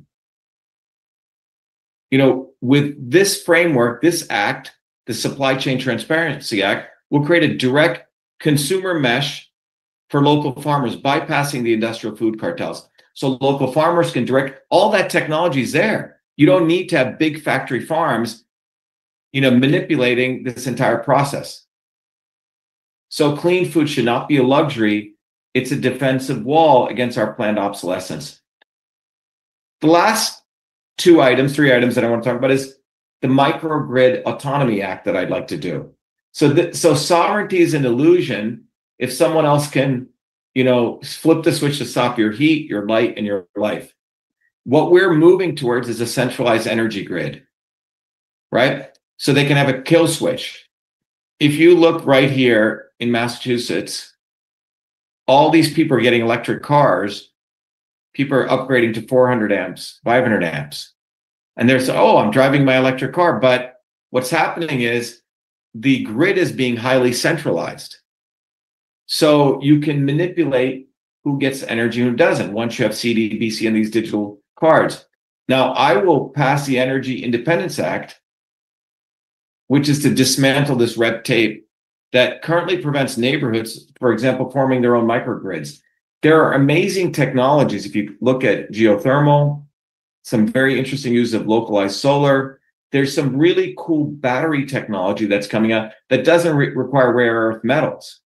You know, with this framework, this act, the Supply Chain Transparency Act, will create a direct consumer mesh for local farmers, bypassing the industrial food cartels. So local farmers can direct, all that technology is there. You don't need to have big factory farms, you know, manipulating this entire process. So clean food should not be a luxury. It's a defensive wall against our planned obsolescence. The last two items, three items that I want to talk about is the Microgrid Autonomy Act that I'd like to do. So, th- so sovereignty is an illusion if someone else can, you know, flip the switch to stop your heat, your light, and your life. What we're moving towards is a centralized energy grid, right? So they can have a kill switch. If you look right here in Massachusetts, all these people are getting electric cars. People are upgrading to four hundred amps, five hundred amps. And they're saying, oh, I'm driving my electric car. But what's happening is the grid is being highly centralized. So you can manipulate who gets energy and who doesn't once you have C D B C and these digital cards. Now, I will pass the Energy Independence Act, which is to dismantle this red tape that currently prevents neighborhoods, for example, forming their own microgrids. There are amazing technologies. If you look at geothermal, some very interesting use of localized solar. There's some really cool battery technology that's coming out that doesn't re- require rare earth metals.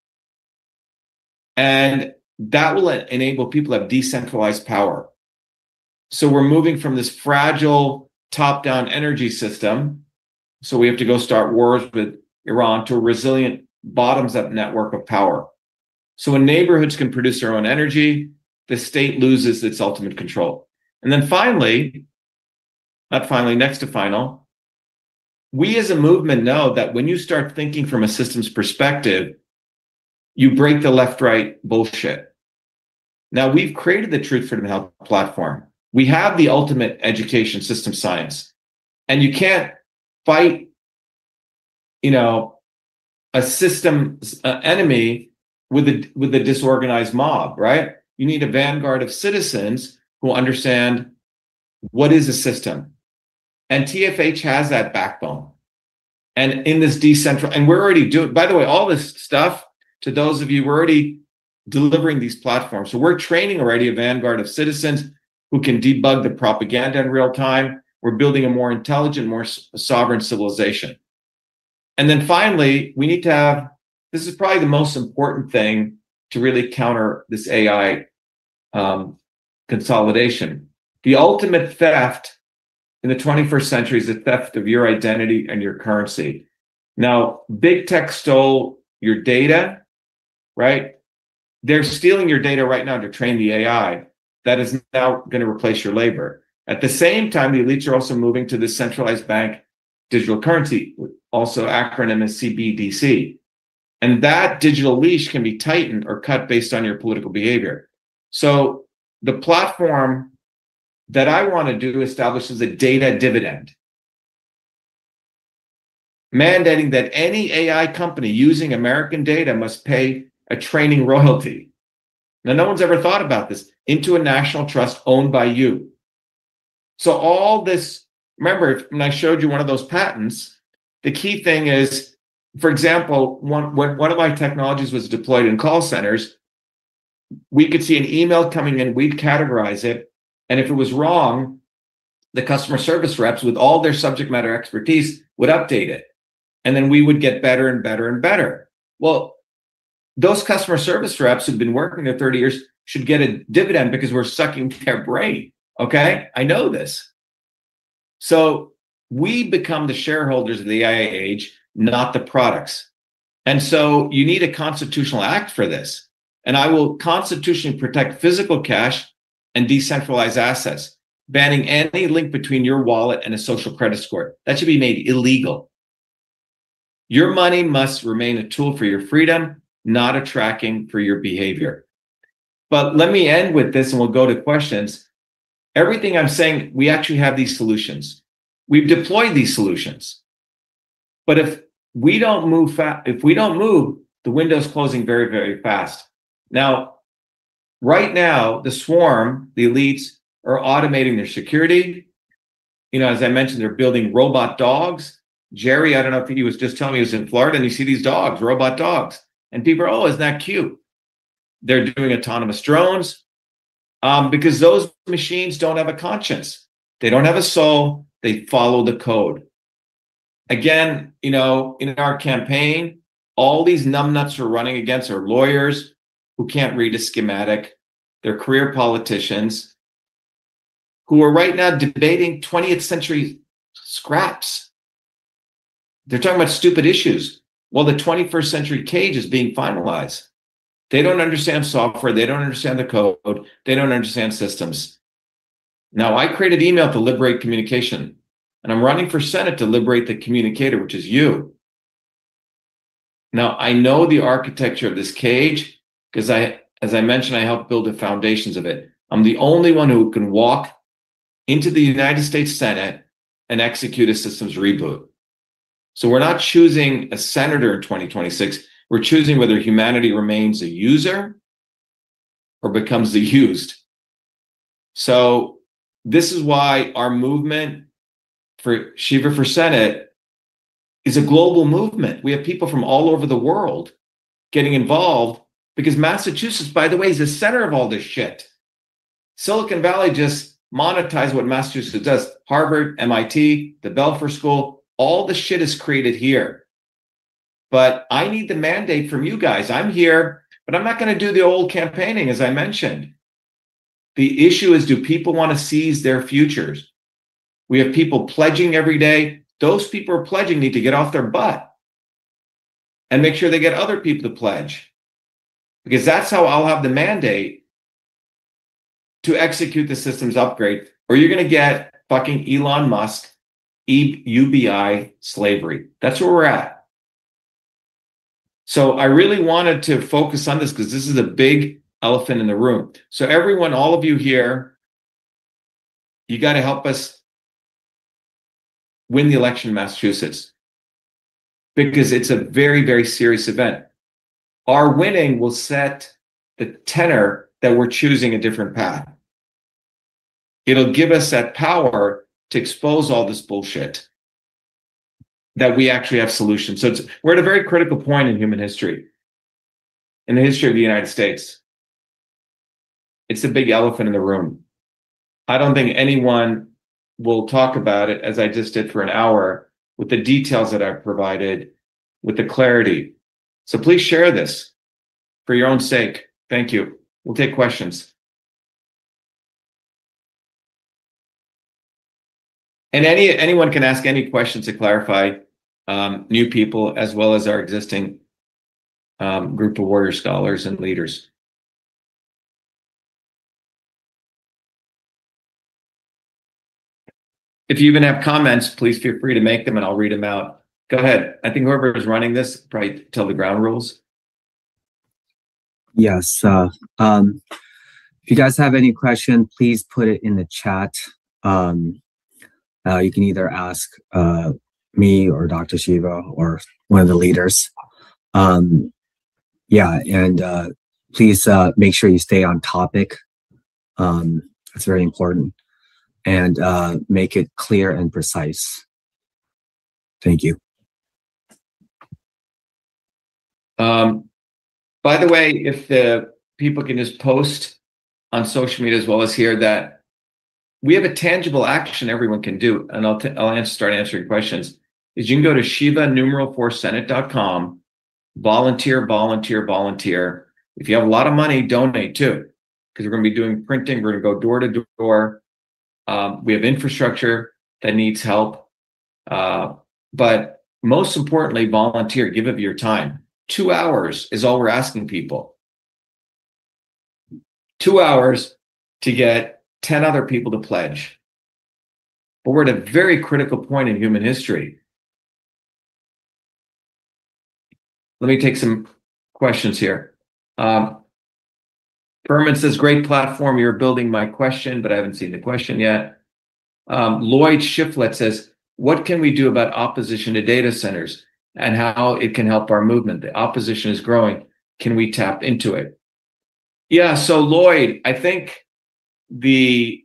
And that will enable people to have decentralized power. So we're moving from this fragile top-down energy system. So we have to go start wars with Iran to a resilient bottoms-up network of power. So when neighborhoods can produce their own energy, the state loses its ultimate control. And then finally, not finally, next to final, we as a movement know that when you start thinking from a systems perspective, you break the left-right bullshit. Now, we've created the Truth, Freedom, Health platform. we have the ultimate education system science, and you can't fight, you know, a system uh, enemy with a with a disorganized mob, right? You need a vanguard of citizens who understand what is a system, and T F H has that backbone. And in this decentral, and we're already doing. By the way, all this stuff, to those of you, we're already delivering these platforms. So we're training already a vanguard of citizens who can debug the propaganda in real time. We're building a more intelligent, more sovereign civilization. And then finally, we need to have, this is probably the most important thing to really counter this A I um, consolidation. The ultimate theft in the twenty-first century is the theft of your identity and your currency. Now, big tech stole your data, right? They're stealing your data right now to train the A I that is now going to replace your labor. At the same time, the elites are also moving to the centralized bank digital currency, also acronym is C B D C. And that digital leash can be tightened or cut based on your political behavior. So the platform that I want to do establishes a data dividend, mandating that any A I company using American data must pay a training royalty. Now, no one's ever thought about this, into a national trust owned by you. So all this, remember, when I showed you one of those patents, the key thing is, for example, one, when one of my technologies was deployed in call centers, we could see an email coming in, we'd categorize it, and if it was wrong, the customer service reps with all their subject matter expertise would update it. And then we would get better and better and better. Well, those customer service reps who've been working there thirty years should get a dividend because we're sucking their brain. Okay, I know this. So we become the shareholders of the A I age, not the products. And so you need a constitutional act for this. And I will constitutionally protect physical cash and decentralized assets, banning any link between your wallet and a social credit score. That should be made illegal. Your money must remain a tool for your freedom, not a tracking for your behavior. But let me end with this and we'll go to questions. Everything I'm saying, we actually have these solutions. We've deployed these solutions. But if we don't move fast, if we don't move, the window's closing very, very fast. Now, right now, the swarm, the elites, are automating their security. You know, as I mentioned, they're building robot dogs. Jerry, I don't know if he was just telling me he was in Florida and you see these dogs, robot dogs. And people are, oh, isn't that cute? They're doing autonomous drones um, because those machines don't have a conscience. They don't have a soul. They follow the code. Again, you know, in our campaign, all these numbnuts we're running against are lawyers who can't read a schematic. They're career politicians who are right now debating twentieth century scraps. They're talking about stupid issues while the twenty-first century cage is being finalized. They don't understand software. They don't understand the code. They don't understand systems. Now, I created email to liberate communication, and I'm running for Senate to liberate the communicator, which is you. Now, I know the architecture of this cage because I, as I mentioned, I helped build the foundations of it. I'm the only one who can walk into the United States Senate and execute a systems reboot. So we're not choosing a senator in twenty twenty-six. We're choosing whether humanity remains a user or becomes the used. So this is why our movement for Shiva for Senate is a global movement. We have people from all over the world getting involved because Massachusetts, by the way, is the center of all this shit. Silicon Valley just monetized what Massachusetts does. Harvard, M I T, the Belfer School, all the shit is created here. But I need the mandate from you guys. I'm here, but I'm not going to do the old campaigning, as I mentioned. The issue is, do people want to seize their futures? We have people pledging every day. Those people who are pledging need to get off their butt and make sure they get other people to pledge. Because that's how I'll have the mandate to execute the systems upgrade, or you're going to get fucking Elon Musk, U B I slavery. That's where we're at. So I really wanted to focus on this because this is a big elephant in the room. So everyone, all of you here, you got to help us win the election in Massachusetts, because it's a very, very serious event. Our winning will set the tenor that we're choosing a different path. It'll give us that power to expose all this bullshit, that we actually have solutions. So it's, we're at a very critical point in human history, in the history of the United States. It's the big elephant in the room. I don't think anyone will talk about it, as I just did for an hour, with the details that I've provided, with the clarity. So please share this for your own sake. Thank you. We'll take questions. And any anyone can ask any questions to clarify, um, new people as well as our existing um, group of warrior scholars and leaders. If you even have comments, please feel free to make them and I'll read them out. Go ahead. I think whoever is running this, probably tell the ground rules. Yes. Uh, um, if you guys have any question, please put it in the chat. Um, uh, you can either ask uh, me or Doctor Shiva or one of the leaders. Um, yeah, and uh, please uh, make sure you stay on topic. Um, that's very important. And uh, make it clear and precise. Thank you. Um, by the way, if the people can just post on social media as well as here that we have a tangible action everyone can do, and I'll, t I'll answer, start answering questions, is you can go to Shiva numeral four Senate dot com, volunteer, volunteer, volunteer. If you have a lot of money, donate too, because we're going to be doing printing. We're going to go door to door. Um, we have infrastructure that needs help. Uh, but most importantly, volunteer, give of your time. Two hours is all we're asking people. Two hours to get ten other people to pledge. But we're at a very critical point in human history. Let me take some questions here. Um, Berman says, great platform. You're building my question, but I haven't seen the question yet. Um, Lloyd Shiflett says, what can we do about opposition to data centers and how it can help our movement? The opposition is growing. Can we tap into it? Yeah, so Lloyd, I think the,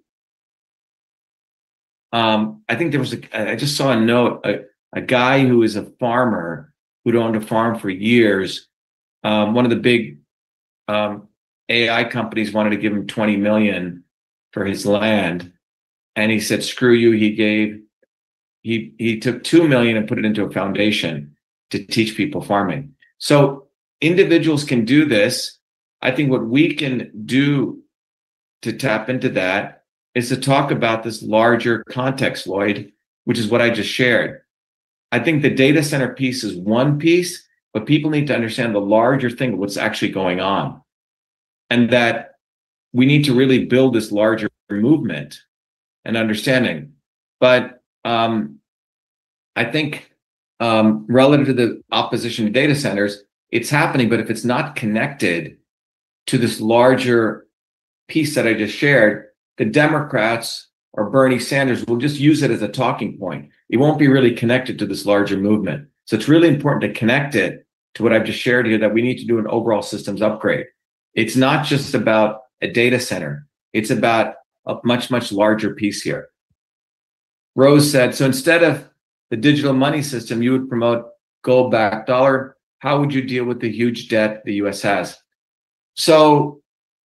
um, I think there was a, I just saw a note, a, a guy who is a farmer who'd owned a farm for years. Um, one of the big, um, A I companies wanted to give him twenty million for his land. And he said, screw you. He gave, he, he took two million and put it into a foundation to teach people farming. So individuals can do this. I think what we can do to tap into that is to talk about this larger context, Lloyd, which is what I just shared. I think the data center piece is one piece, but people need to understand the larger thing, what's actually going on. And that we need to really build this larger movement and understanding. But um, I think um, relative to the opposition to data centers, it's happening, but if it's not connected to this larger piece that I just shared, the Democrats or Bernie Sanders will just use it as a talking point. It won't be really connected to this larger movement. So it's really important to connect it to what I've just shared here, that we need to do an overall systems upgrade. It's not just about a data center. It's about a much, much larger piece here. Rose said, so instead of the digital money system, you would promote gold-backed dollar. How would you deal with the huge debt the U S has? So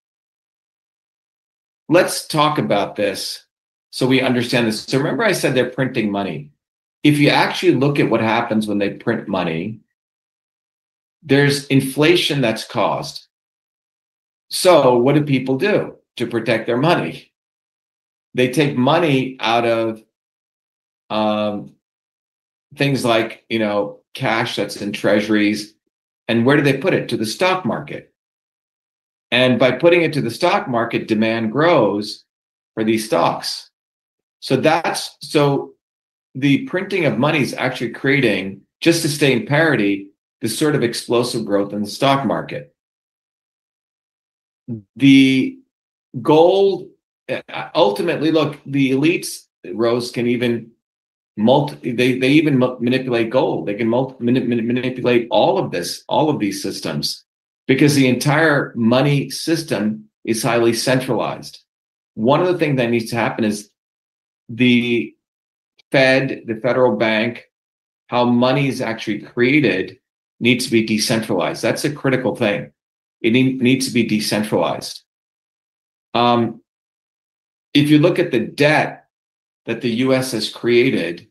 let's talk about this so we understand this. So remember I said they're printing money. If you actually look at what happens when they print money, there's inflation that's caused. So what do people do to protect their money? They take money out of um, things like, you know, cash that's in treasuries. And where do they put it? To the stock market. And by putting it to the stock market, demand grows for these stocks. So that's, so the printing of money is actually creating, just to stay in parity, this sort of explosive growth in the stock market. The gold uh, ultimately, look, the elites, Rose, can even multi. They they even manipulate gold. They can multi, manipulate all of this, all of these systems, because the entire money system is highly centralized. One of the things that needs to happen is the Fed, the federal bank, how money is actually created needs to be decentralized. That's a critical thing. It need, needs to be decentralized. Um, if you look at the debt that the U S has created,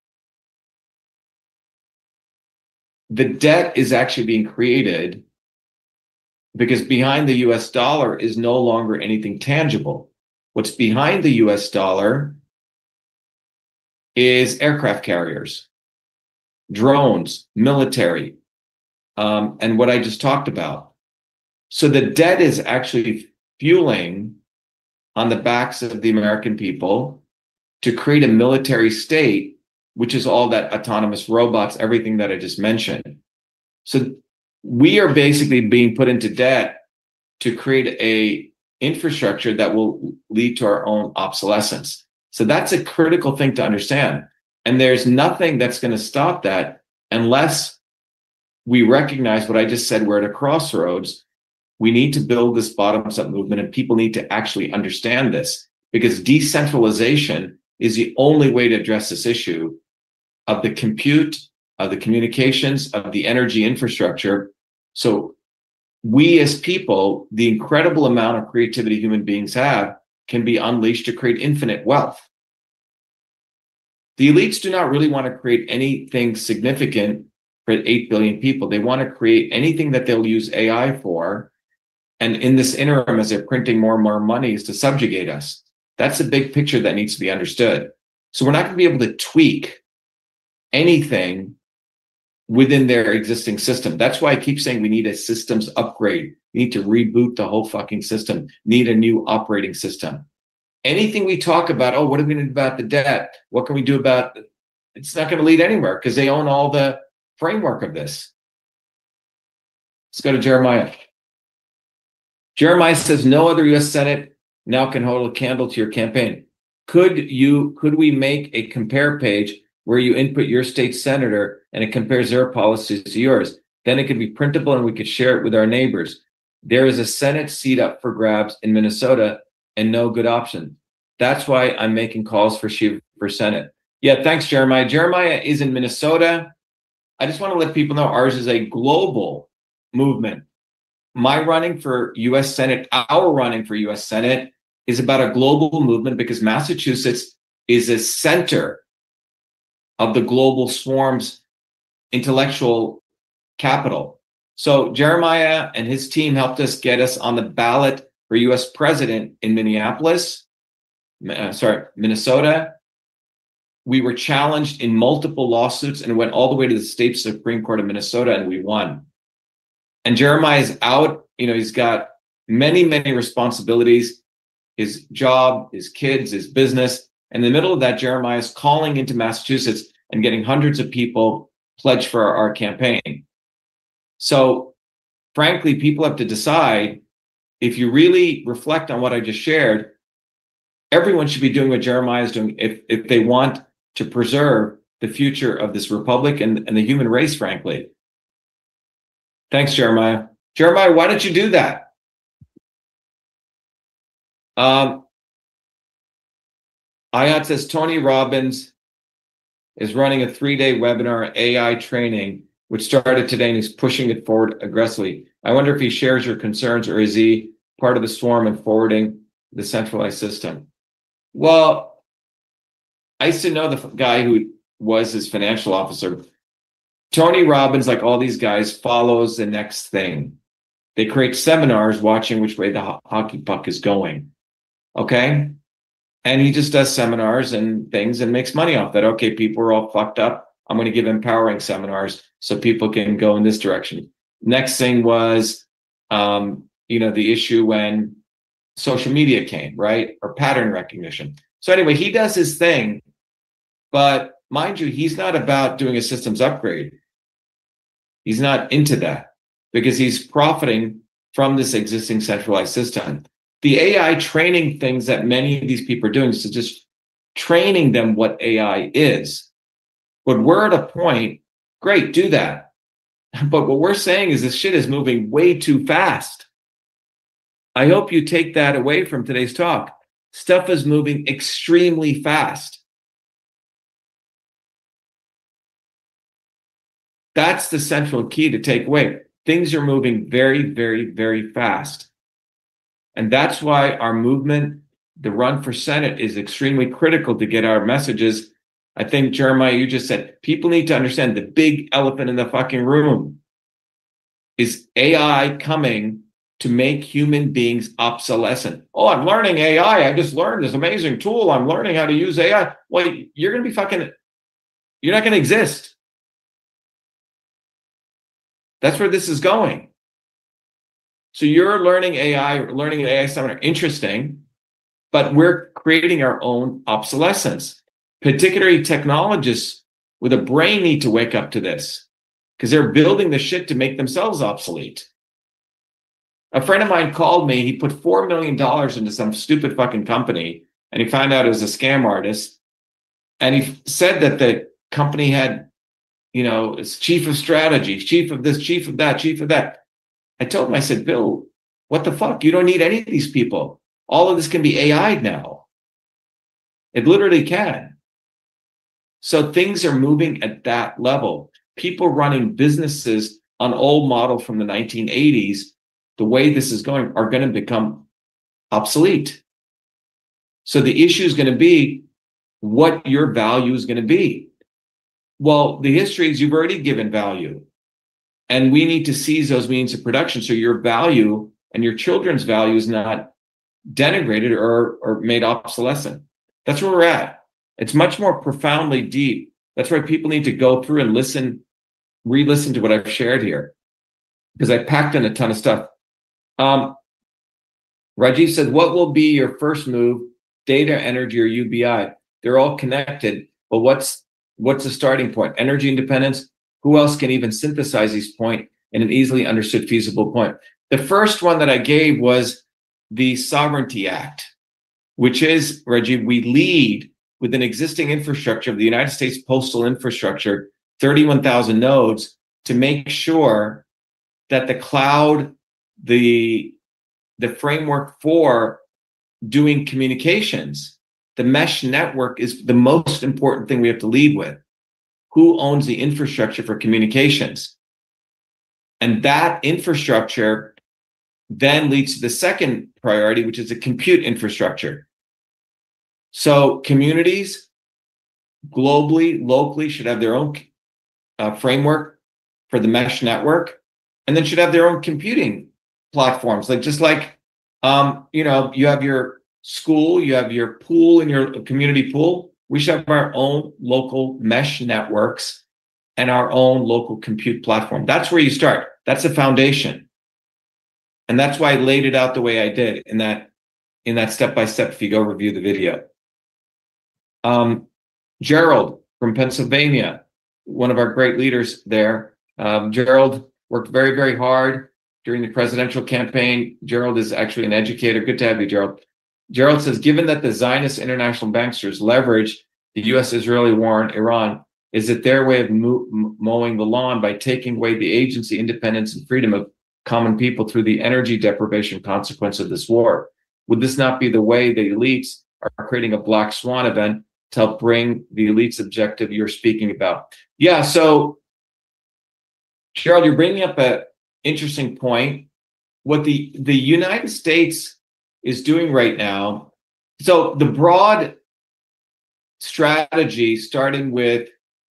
the debt is actually being created because behind the U S dollar is no longer anything tangible. What's behind the U S dollar is aircraft carriers, drones, military, um, and what I just talked about. So the debt is actually fueling on the backs of the American people to create a military state, which is all that autonomous robots, everything that I just mentioned. So we are basically being put into debt to create a infrastructure that will lead to our own obsolescence. So that's a critical thing to understand. And there's nothing that's going to stop that unless we recognize what I just said. We're at a crossroads. We need to build this bottoms-up movement, and people need to actually understand this, because decentralization is the only way to address this issue of the compute, of the communications, of the energy infrastructure. So we as people, the incredible amount of creativity human beings have, can be unleashed to create infinite wealth. The elites do not really want to create anything significant for eight billion people. They want to create anything that they'll use A I for. And in this interim, as they're printing more and more money, is to subjugate us. That's a big picture that needs to be understood. So we're not going to be able to tweak anything within their existing system. That's why I keep saying we need a systems upgrade. We need to reboot the whole fucking system, need a new operating system. Anything we talk about, oh, what are we going to do about the debt? What can we do about it? It's not going to lead anywhere because they own all the framework of this. Let's go to Jeremiah. Jeremiah says, no other U S Senate now can hold a candle to your campaign. Could you, could we make a compare page where you input your state senator and it compares their policies to yours? Then it could be printable and we could share it with our neighbors. There is a Senate seat up for grabs in Minnesota and no good option. That's why I'm making calls for Shiva for Senate. Yeah, thanks, Jeremiah. Jeremiah is in Minnesota. I just want to let people know ours is a global movement. My running for U S Senate, our running for U S Senate is about a global movement because Massachusetts is a center of the global swarm's intellectual capital. So Jeremiah and his team helped us get us on the ballot for U S president in Minneapolis, uh, sorry, Minnesota. We were challenged in multiple lawsuits and went all the way to the state Supreme Court of Minnesota, and we won. And Jeremiah is out, you know, he's got many, many responsibilities, his job, his kids, his business. In the middle of that, Jeremiah is calling into Massachusetts and getting hundreds of people pledged for our, our campaign. So frankly, people have to decide, if you really reflect on what I just shared, everyone should be doing what Jeremiah is doing if, if they want to preserve the future of this republic and, and the human race, frankly. Thanks, Jeremiah. Jeremiah, why don't you do that? Um, Ayat says, Tony Robbins is running a three-day webinar A I training, which started today, and he's pushing it forward aggressively. I wonder if he shares your concerns, or is he part of the swarm and forwarding the centralized system? Well, I used to know the guy who was his financial officer. Tony Robbins, like all these guys, follows the next thing. They create seminars watching which way the ho- hockey puck is going. Okay? And he just does seminars and things and makes money off that. Okay, people are all fucked up. I'm going to give empowering seminars so people can go in this direction. Next thing was, um, you know, the issue when social media came, right? Or pattern recognition. So anyway, he does his thing, but mind you, he's not about doing a systems upgrade. He's not into that because he's profiting from this existing centralized system. the A I training things that many of these people are doing is to just training them what A I is. But we're at a point, great, do that. But what we're saying is this shit is moving way too fast. I hope you take that away from today's talk. Stuff is moving extremely fast. That's the central key to take away. Things are moving very, very, very fast. And that's why our movement, the run for Senate, is extremely critical to get our messages. I think, Jeremiah, you just said, people need to understand the big elephant in the fucking room is A I coming to make human beings obsolescent. Oh, I'm learning A I. I just learned this amazing tool. I'm learning how to use A I. Well, you're going to be fucking, you're not going to exist. That's where this is going. So you're learning A I, learning an A I seminar, interesting, but we're creating our own obsolescence. Particularly technologists with a brain need to wake up to this because they're building the shit to make themselves obsolete. A friend of mine called me. He put four million dollars into some stupid fucking company, and he found out it was a scam artist. And he said that the company had, you know, it's chief of strategy, chief of this, chief of that, chief of that. I told him, I said, Bill, what the fuck? You don't need any of these people. All of this can be A I'd now. It literally can. So things are moving at that level. People running businesses on old model from the nineteen eighties, the way this is going, are going to become obsolete. So the issue is going to be what your value is going to be. Well, the history is you've already given value, and we need to seize those means of production so your value and your children's value is not denigrated or, or made obsolescent. That's where we're at. It's much more profoundly deep. That's why people need to go through and listen, re-listen to what I've shared here, because I packed in a ton of stuff. Um, Rajiv said, what will be your first move, data, energy, or U B I? They're all connected, but what's what's the starting point? Energy independence. Who else can even synthesize these points in an easily understood, feasible point? The first one that I gave was the Sovereignty Act, which is, Rajiv, we lead with an existing infrastructure of the United States postal infrastructure, thirty-one thousand nodes, to make sure that the cloud, the, the framework for doing communications, the mesh network is the most important thing we have to lead with. Who owns the infrastructure for communications? And that infrastructure then leads to the second priority, which is the compute infrastructure. So communities globally, locally should have their own uh, framework for the mesh network, and then should have their own computing platforms. Like just like, um, you know, you have your school, you have your pool and your community pool. We should have our own local mesh networks and our own local compute platform. That's where you start. That's the foundation. And that's why I laid it out the way I did in that, in that step-by-step, if you go review the video. Um, Gerald from Pennsylvania, one of our great leaders there. Um, Gerald worked very, very hard during the presidential campaign. Gerald is actually an educator. Good to have you, Gerald. Gerald says, given that the Zionist international banksters leverage the U S-Israeli war in Iran, is it their way of mo- mowing the lawn by taking away the agency, independence, and freedom of common people through the energy deprivation consequence of this war? Would this not be the way the elites are creating a black swan event to help bring the elite's objective you're speaking about? Yeah, so, Gerald, you're bringing up an interesting point. What the, the United States is doing right now, so the broad strategy, starting with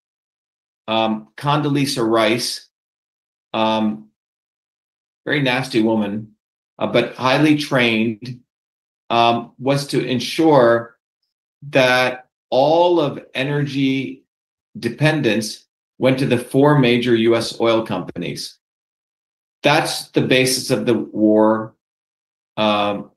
um, Condoleezza Rice, um, very nasty woman, uh, but highly trained, um, was to ensure that all of energy dependence went to the four major U S oil companies. That's the basis of the war, um,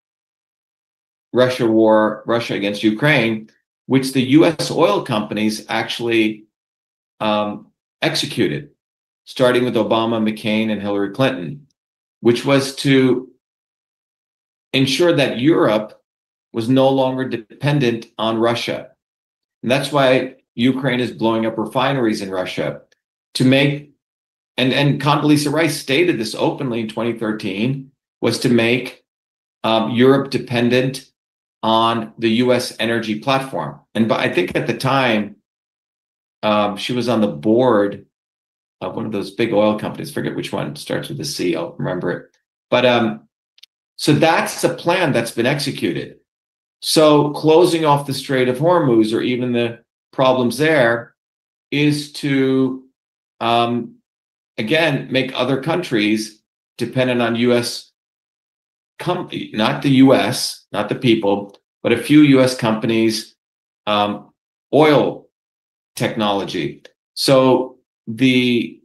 Russia war, Russia against Ukraine, which the U S oil companies actually um, executed, starting with Obama, McCain, and Hillary Clinton, which was to ensure that Europe was no longer dependent on Russia. And that's why Ukraine is blowing up refineries in Russia to make, and, and Condoleezza Rice stated this openly in twenty thirteen, was to make um, Europe dependent on the U S energy platform. And but I think at the time, um, she was on the board of one of those big oil companies, forget which one, starts with a C, I'll remember it. But um, so that's the plan that's been executed. So closing off the Strait of Hormuz, or even the problems there, is to, um, again, make other countries dependent on U S company, not the U S, not the people, but a few U S companies, um, oil technology. So the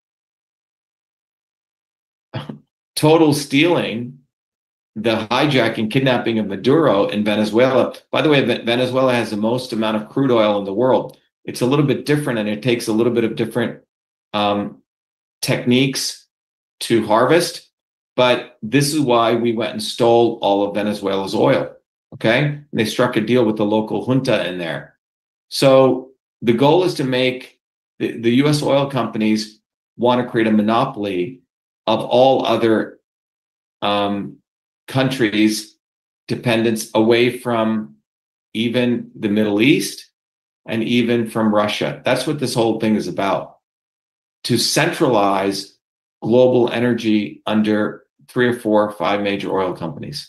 total stealing, the hijacking, kidnapping of Maduro in Venezuela. By the way, Venezuela has the most amount of crude oil in the world. It's a little bit different, and it takes a little bit of different um, techniques to harvest. But this is why we went and stole all of Venezuela's oil. Okay, and they struck a deal with the local junta in there. So the goal is to make the, the U S oil companies want to create a monopoly of all other um, countries' dependence away from even the Middle East and even from Russia. That's what this whole thing is about, to centralize global energy under three or four or five major oil companies.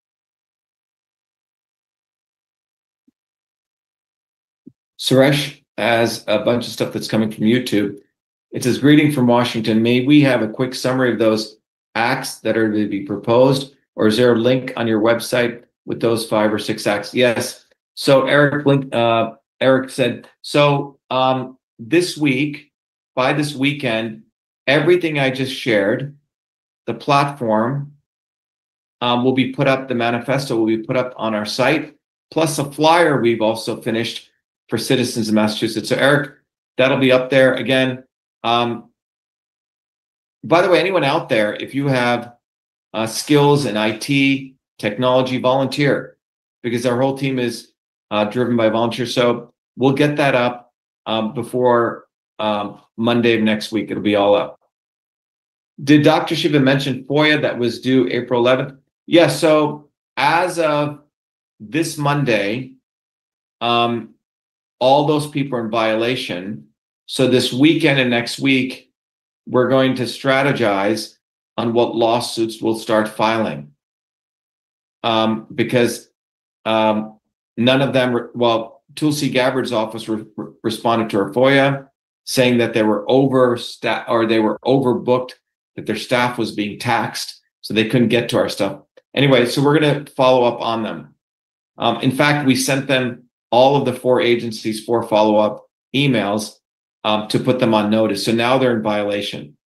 Suresh has a bunch of stuff that's coming from YouTube. It says, greeting from Washington. May we have a quick summary of those acts that are to be proposed? Or is there a link on your website with those five or six acts? Yes. So Eric link, uh, Eric said, so um, this week, by this weekend, everything I just shared, the platform um, will be put up, the manifesto will be put up on our site, plus a flyer we've also finished for citizens of Massachusetts. So Eric, that'll be up there again. Um, by the way, anyone out there, if you have uh, skills in I T, technology, volunteer, because our whole team is uh, driven by volunteers. So we'll get that up um, before um, Monday of next week. It'll be all up. Did Doctor Shiva mention FOIA that was due April eleventh? Yes. Yeah, so as of this Monday, um, all those people are in violation. So this weekend and next week, we're going to strategize on what lawsuits we'll start filing. Um, because um, none of them, re- well, Tulsi Gabbard's office re- re- responded to her FOIA saying that they were over sta- or they were overbooked, that their staff was being taxed, so they couldn't get to our stuff. Anyway, so we're going to follow up on them. Um, in fact, we sent them, all of the four agencies, four follow-up emails um, to put them on notice. So now they're in violation.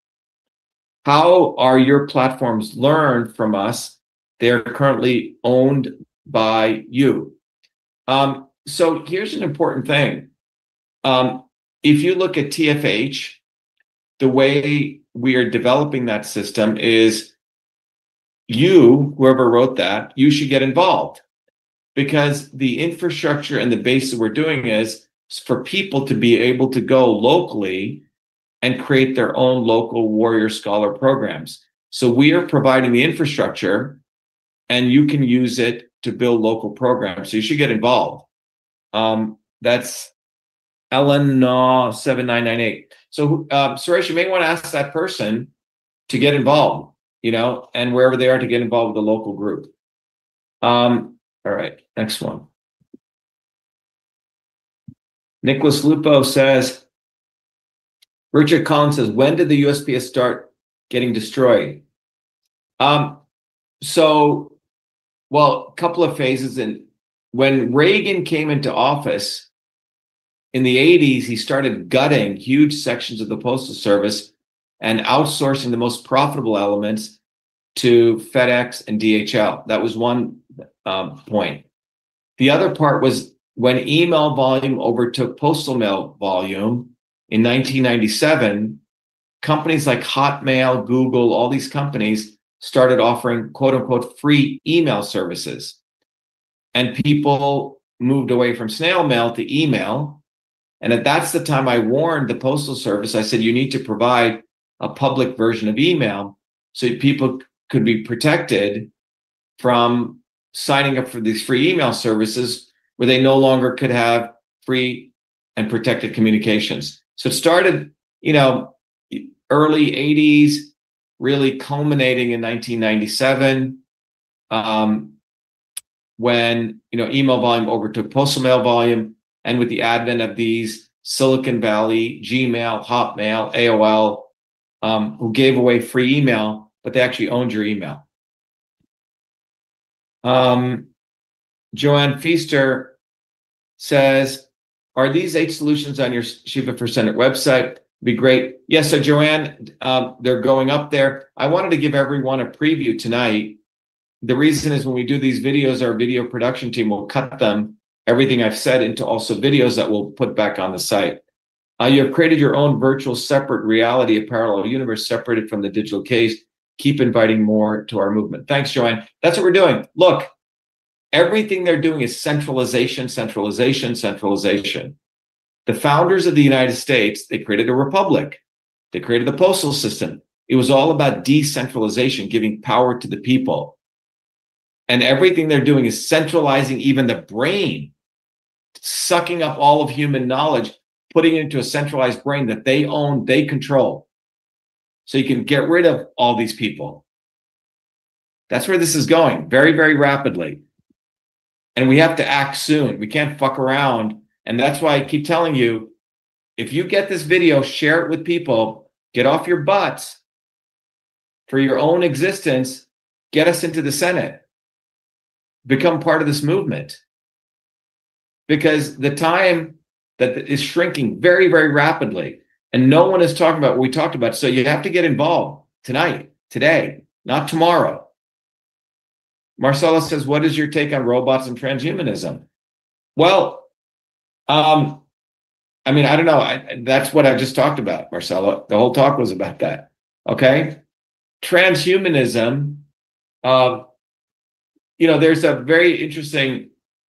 How are your platforms learned from us? They're currently owned by you. Um, so here's an important thing. Um, if you look at T F H, the way we are developing that system is you, whoever wrote that, you should get involved. Because the infrastructure and the base that we're doing is for people to be able to go locally and create their own local warrior scholar programs. So we are providing the infrastructure and you can use it to build local programs. So you should get involved. Um, that's Ellen uh, seven nine nine eight. So uh, Suresh, you may want to ask that person to get involved, you know, and wherever they are to get involved with the local group. Um, All right, next one. Nicholas Lupo says, Richard Collins says, when did the U S P S start getting destroyed? Um, so, well, a couple of phases. And when Reagan came into office in the eighties, he started gutting huge sections of the Postal Service and outsourcing the most profitable elements to FedEx and D H L. That was one um, point. The other part was when email volume overtook postal mail volume in nineteen ninety-seven, companies like Hotmail, Google, all these companies started offering quote unquote free email services. And people moved away from snail mail to email. And at that's the time I warned the Postal Service. I said, you need to provide a public version of email so people could be protected from signing up for these free email services where they no longer could have free and protected communications. So it started, you know, early eighties, really culminating in nineteen ninety-seven, um, when, you know, email volume overtook postal mail volume, and with the advent of these Silicon Valley, Gmail, Hotmail, A O L, um, who gave away free email, but they actually owned your email. Um, Joanne Feaster says, are these eight solutions on your Shiva for Senate website? Be great. Yes, so Joanne, um, they're going up there. I wanted to give everyone a preview tonight. The reason is when we do these videos, our video production team will cut them, everything I've said, into also videos that we'll put back on the site. Uh, you have created your own virtual separate reality, a parallel universe separated from the digital case. Keep inviting more to our movement. Thanks, Joanne. That's what we're doing. Look, everything they're doing is centralization, centralization, centralization. The founders of the United States, they created a republic. They created the postal system. It was all about decentralization, giving power to the people. And everything they're doing is centralizing even the brain, sucking up all of human knowledge, putting it into a centralized brain that they own, they control. So you can get rid of all these people. That's where this is going, very, very rapidly. And we have to act soon. We can't fuck around. And that's why I keep telling you, if you get this video, share it with people, get off your butts for your own existence, get us into the Senate, become part of this movement. Because the time that is shrinking very, very rapidly, and no one is talking about what we talked about. So you have to get involved tonight, today, not tomorrow. Marcella says, what is your take on robots and transhumanism? Well, um, I mean, I don't know. I, that's what I just talked about, Marcella. The whole talk was about that. Okay. Transhumanism, uh, you know, there's a very interesting.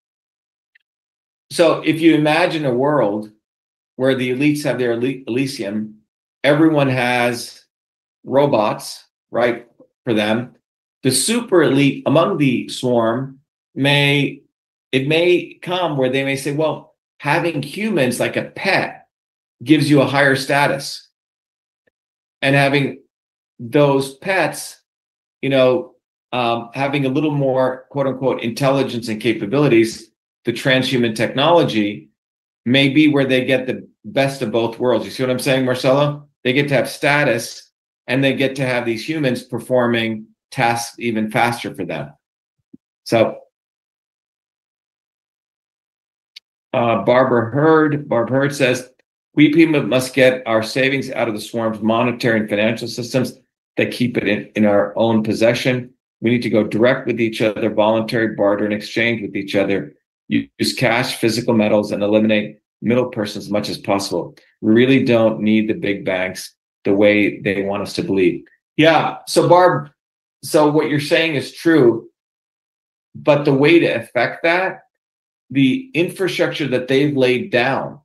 So if you imagine a world where the elites have their Elysium, everyone has robots, right, for them. The super elite among the swarm may, it may come where they may say, well, having humans like a pet gives you a higher status. And having those pets, you know, um, having a little more, quote unquote, intelligence and capabilities, the transhuman technology may be where they get the best of both worlds. You see what I'm saying, Marcelo? They get to have status and they get to have these humans performing tasks even faster for them. So uh, Barbara Hurd, Barbara Hurd says, we people must get our savings out of the swarm's monetary and financial systems that keep it in, in our own possession. We need to go direct with each other, voluntary barter and exchange with each other, use cash, physical metals, and eliminate middle persons as much as possible. We really don't need the big banks the way they want us to believe. Yeah, so Barb, so what you're saying is true, but the way to affect that, the infrastructure that they've laid down,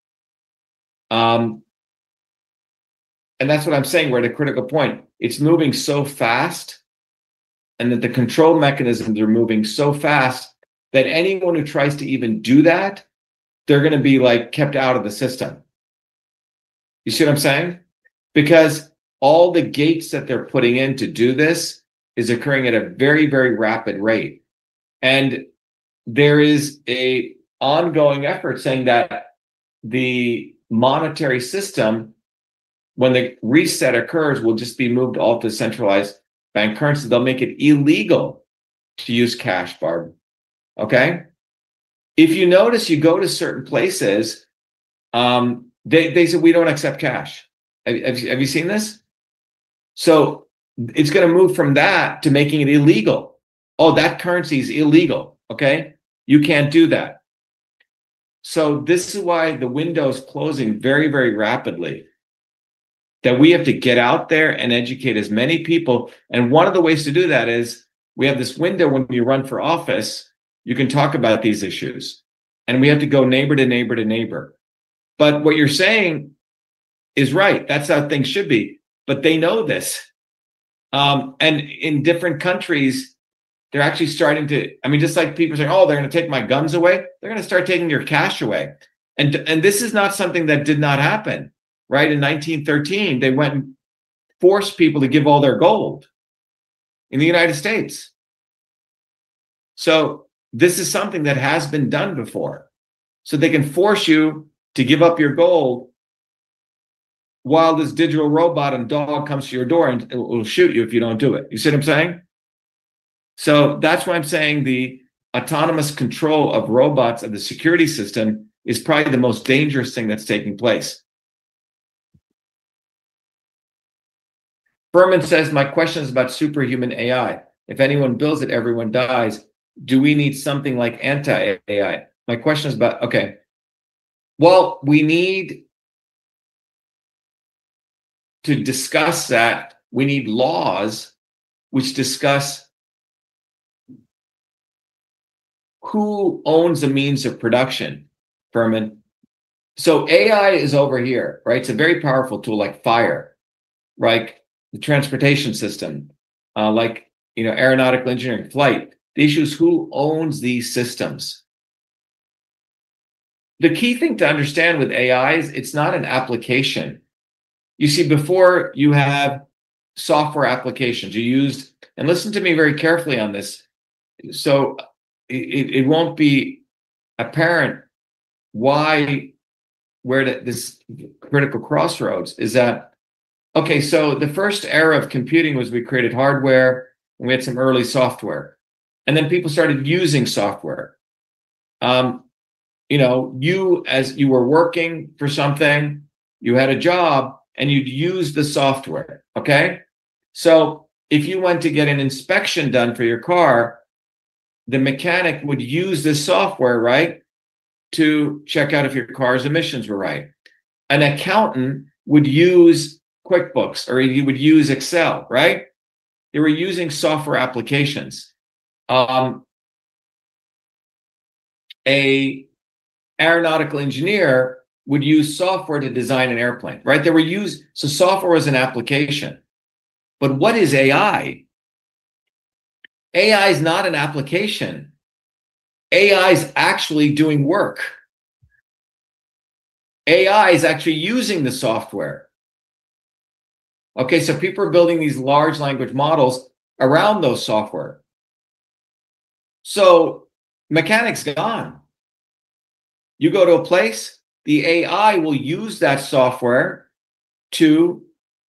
um, and that's what I'm saying, we're at a critical point. It's moving so fast, and that the control mechanisms are moving so fast that anyone who tries to even do that, they're going to be like kept out of the system. You see what I'm saying? Because all the gates that they're putting in to do this is occurring at a very, very rapid rate. And there is a ongoing effort saying that the monetary system, when the reset occurs, will just be moved all to centralized bank currency. They'll make it illegal to use cash, Barb. Okay? If you notice, you go to certain places, um, they, they say, we don't accept cash. Have, have, you, have you seen this? So it's going to move from that to making it illegal. Oh, that currency is illegal. Okay? You can't do that. So this is why the window is closing very, very rapidly. that we have to get out there and educate as many people. And one of the ways to do that is we have this window when you run for office, you can talk about these issues. And we have to go neighbor to neighbor to neighbor. But what you're saying is right. That's how things should be. But they know this. Um, and in different countries, they're actually starting to, I mean, just like people saying, oh, they're going to take my guns away. They're going to start taking your cash away. And, and this is not something that did not happen, right? In nineteen thirteen, they went and forced people to give all their gold in the United States. So this is something that has been done before. So they can force you to give up your gold while this digital robot and dog comes to your door and it will shoot you if you don't do it. You see what I'm saying? So that's why I'm saying the autonomous control of robots of the security system is probably the most dangerous thing that's taking place. Furman says, my question is about superhuman A I. If anyone builds it, everyone dies. Do we need something like anti-A I? My question is about, okay. Well, we need to discuss that. We need laws which discuss who owns the means of production, Furman. So A I is over here, right? It's a very powerful tool like fire, right? The transportation system, uh, like, you know, aeronautical engineering, flight. The issue is who owns these systems. The key thing to understand with A I is it's not an application. You see, before you have software applications, you used, and listen to me very carefully on this, so it, it won't be apparent why, where the, this critical crossroads is that, okay, so the first era of computing was we created hardware and we had some early software. And then people started using software. Um, you know, you, as you were working for something, you had a job and you'd use the software, okay? So if you went to get an inspection done for your car, the mechanic would use this software, right, to check out if your car's emissions were right. An accountant would use QuickBooks or he would use Excel, right? They were using software applications. Um, a aeronautical engineer would use software to design an airplane, right? They were used, so software was an application. But what is A I? A I is not an application. A I is actually doing work. A I is actually using the software. Okay, so people are building these large language models around those software. So mechanics gone. You go to a place, the A I will use that software to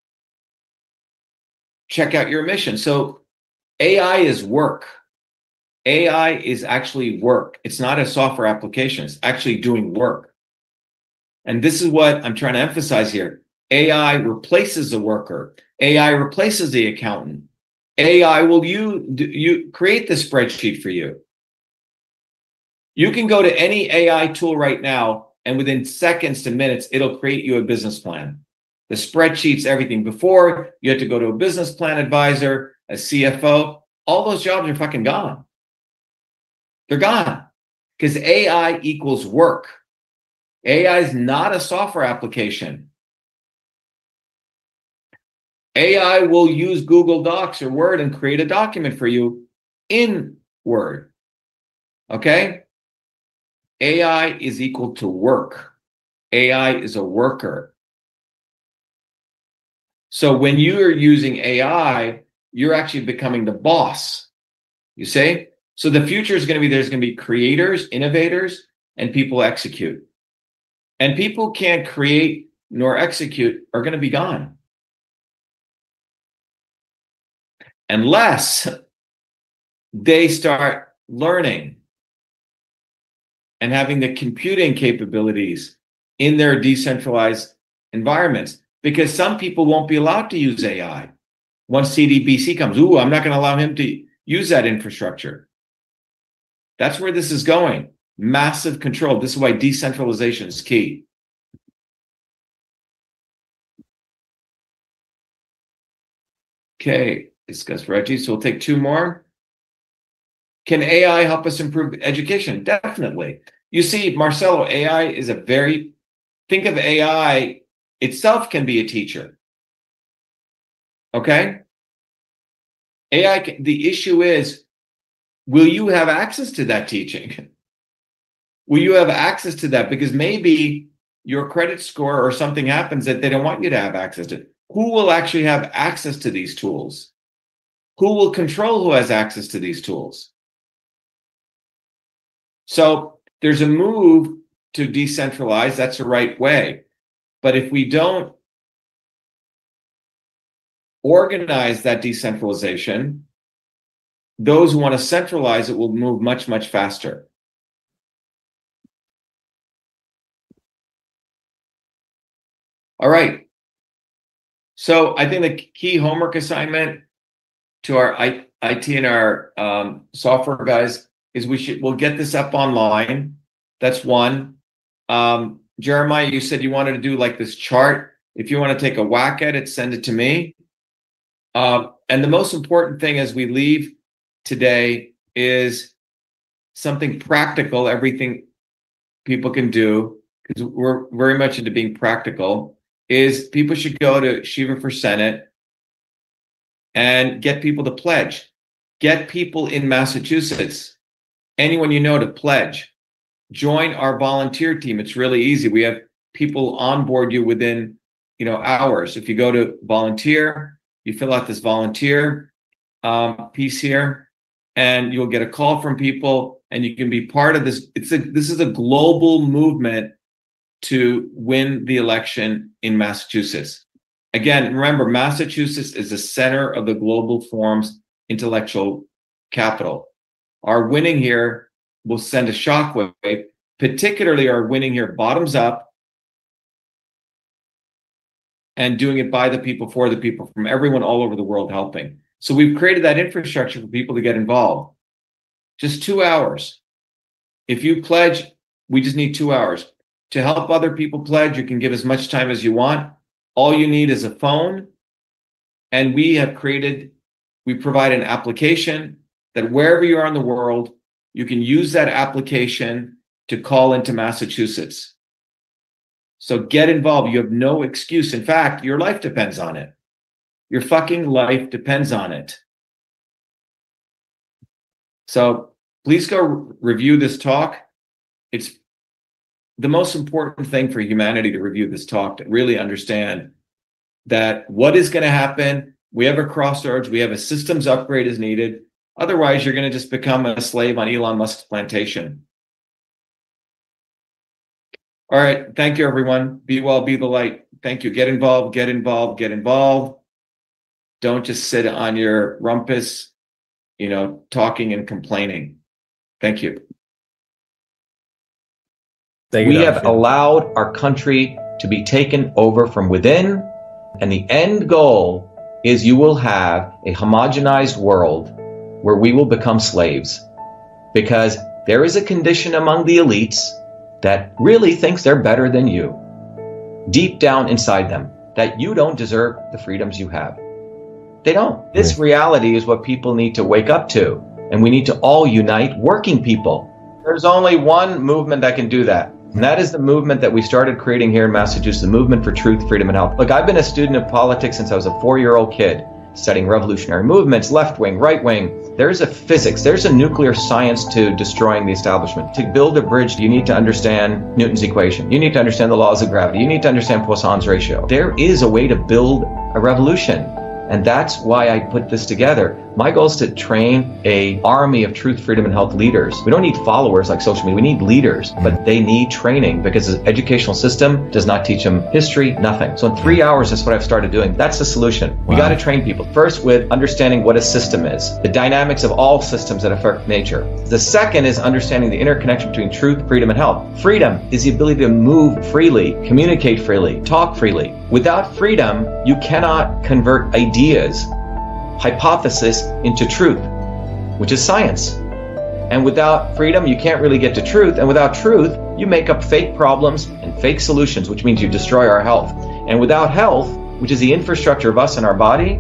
check out your emissions. So A I is work. A I is actually work. It's not a software application. It's actually doing work. And this is what I'm trying to emphasize here. A I replaces the worker. A I replaces the accountant. A I will you, you create the spreadsheet for you. You can go to any A I tool right now, and within seconds to minutes, it'll create you a business plan. The spreadsheets, everything. Before, you had to go to a business plan advisor, a C F O. All those jobs are fucking gone. They're gone because A I equals work. A I is not a software application. A I will use Google Docs or Word and create a document for you in Word. Okay? A I is equal to work. A I is a worker. So when you're using A I, you're actually becoming the boss. You see? So the future is going to be, there's going to be creators, innovators, and people execute. And people can't create nor execute are going to be gone. Unless they start learning and having the computing capabilities in their decentralized environments. Because some people won't be allowed to use A I. Once C D B C comes, ooh, I'm not going to allow him to use that infrastructure. That's where this is going. Massive control. This is why decentralization is key. Okay, discuss Reggie. So we'll take two more. Can A I help us improve education? Definitely. You see, Marcelo, A I is a very, think of A I itself can be a teacher. Okay? A I, can, the issue is, will you have access to that teaching? Will you have access to that? Because maybe your credit score or something happens that they don't want you to have access to. Who will actually have access to these tools? Who will control who has access to these tools? So there's a move to decentralize. That's the right way. But if we don't organize that decentralization, those who want to centralize it will move much, much faster. All right. So I think the key homework assignment to our I T and our um, software guys is we should we'll get this up online. That's one. Um, Jeremiah, you said you wanted to do like this chart. If you want to take a whack at it, send it to me. Um, and the most important thing as we leave today is something practical, everything people can do, because we're very much into being practical, is people should go to Shiva for Senate and get people to pledge. Get people in Massachusetts, anyone you know, to pledge. Join our volunteer team. It's really easy. We have people onboard you within, you know, hours. If you go to volunteer, you fill out this volunteer um, piece here, and you'll get a call from people, and you can be part of this. It's a, this is a global movement to win the election in Massachusetts. Again, remember, Massachusetts is the center of the global forum's intellectual capital. Our winning here will send a shockwave, particularly our winning here bottoms up and doing it by the people, for the people, from everyone all over the world helping. So we've created that infrastructure for people to get involved. Just two hours. If you pledge, we just need two hours. To help other people pledge, you can give as much time as you want. All you need is a phone. And we have created, we provide an application that wherever you are in the world, you can use that application to call into Massachusetts. So get involved. You have no excuse. In fact, your life depends on it. Your fucking life depends on it. So please go re- review this talk. It's the most important thing for humanity to review this talk, to really understand that what is going to happen. We have a crossroads. We have a systems upgrade is needed. Otherwise, you're going to just become a slave on Elon Musk's plantation. All right. Thank you, everyone. Be well, be the light. Thank you. Get involved, get involved, get involved. Don't just sit on your rumpus, you know, talking and complaining. Thank you. Thank you, We Doctor have allowed our country to be taken over from within, and the end goal is you will have a homogenized world where we will become slaves, because there is a condition among the elites that really thinks they're better than you, deep down inside them, that you don't deserve the freedoms you have. They don't. This reality is what people need to wake up to, and we need to all unite, working people. There's only one movement that can do that, and that is the movement that we started creating here in Massachusetts, the Movement for Truth, Freedom, and Health. Look, I've been a student of politics since I was a four-year-old kid, studying revolutionary movements, left-wing, right-wing. There's a physics, there's a nuclear science to destroying the establishment. To build a bridge, you need to understand Newton's equation. You need to understand the laws of gravity. You need to understand Poisson's ratio. There is a way to build a revolution. And that's why I put this together. My goal is to train a army of truth, freedom, and health leaders. We don't need followers like social media. We need leaders, but they need training because the educational system does not teach them history, nothing. So in three hours, that's what I've started doing. That's the solution. Wow. We got to train people. First, with understanding what a system is, the dynamics of all systems that affect nature. The second is understanding the interconnection between truth, freedom, and health. Freedom is the ability to move freely, communicate freely, talk freely. Without freedom, you cannot convert ideas, hypothesis into truth, which is science. And without freedom, you can't really get to truth. And without truth, you make up fake problems and fake solutions, which means you destroy our health. And without health, which is the infrastructure of us and our body,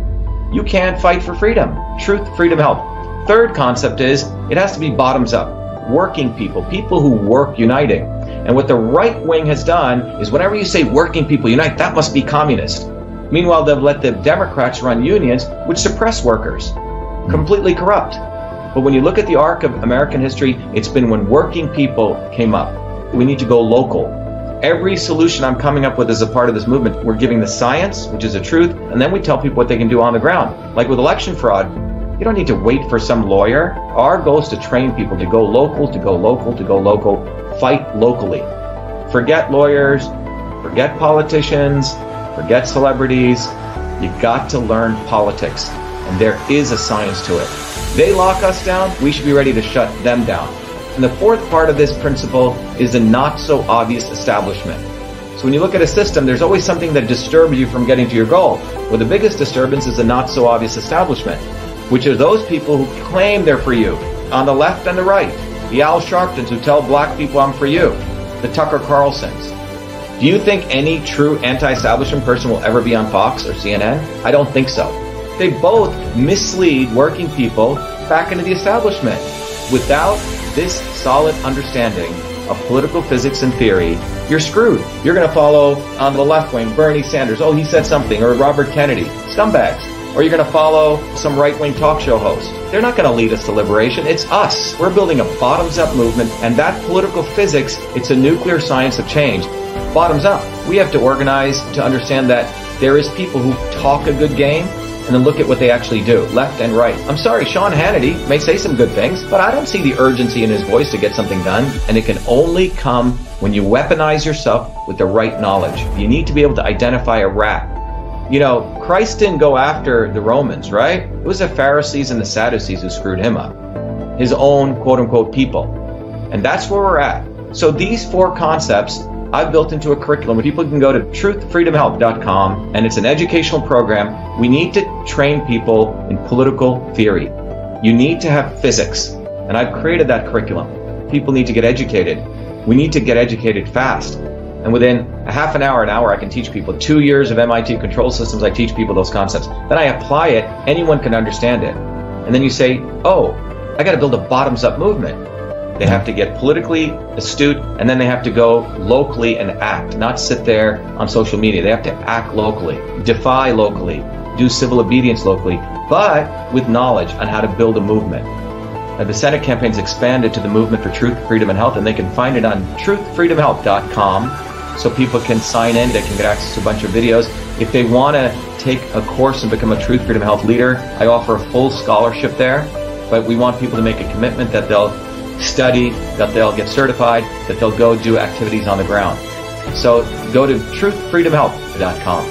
you can't fight for freedom. Truth, freedom, health. Third concept is it has to be bottoms up. Working people, people who work uniting. And what the right wing has done is whenever you say working people unite, that must be communist. Meanwhile, they've let the Democrats run unions, which suppress workers. Completely corrupt. But when you look at the arc of American history, it's been when working people came up. We need to go local. Every solution I'm coming up with as a part of this movement, we're giving the science, which is the truth, and then we tell people what they can do on the ground. Like with election fraud, you don't need to wait for some lawyer. Our goal is to train people to go local, to go local, to go local, fight locally. Forget lawyers, forget politicians, forget celebrities. You got to learn politics, and there is a science to it. They lock us down, we should be ready to shut them down. And the fourth part of this principle is the not so obvious establishment. So when you look at a system, there's always something that disturbs you from getting to your goal. Well, the biggest disturbance is the not so obvious establishment, which are those people who claim they're for you, on the left and the right. The Al Sharptons who tell black people I'm for you. The Tucker Carlsons. Do you think any true anti-establishment person will ever be on Fox or C N N? I don't think so. They both mislead working people back into the establishment. Without this solid understanding of political physics and theory, you're screwed. You're going to follow on the left wing Bernie Sanders. Oh, he said something. Or Robert Kennedy. Scumbags. Or you're going to follow some right-wing talk show host. They're not going to lead us to liberation. It's us. We're building a bottoms-up movement, and that political physics, it's a nuclear science of change. Bottoms up. We have to organize to understand that there is people who talk a good game, and then look at what they actually do, left and right. I'm sorry, Sean Hannity may say some good things, but I don't see the urgency in his voice to get something done, and it can only come when you weaponize yourself with the right knowledge. You need to be able to identify a rat. You know, Christ didn't go after the Romans, right? It was the Pharisees and the Sadducees who screwed him up. His own quote-unquote people. And that's where we're at. So these four concepts I've built into a curriculum where people can go to truth freedom health dot com, and it's an educational program. We need to train people in political theory. You need to have physics, and I've created that curriculum. People need to get educated. We need to get educated fast. And within a half an hour, an hour, I can teach people. Two years of M I T control systems, I teach people those concepts. Then I apply it, anyone can understand it. And then you say, oh, I got to build a bottoms-up movement. They have to get politically astute, and then they have to go locally and act, not sit there on social media. They have to act locally, defy locally, do civil obedience locally, but with knowledge on how to build a movement. Now, the Senate campaign's expanded to the Movement for Truth, Freedom, and Health, and they can find it on truth freedom health dot com, so people can sign in. They can get access to a bunch of videos. If they want to take a course and become a Truth, Freedom, Health leader, I offer a full scholarship there, but we want people to make a commitment that they'll study, that they'll get certified, that they'll go do activities on the ground. So go to truth freedom health dot com.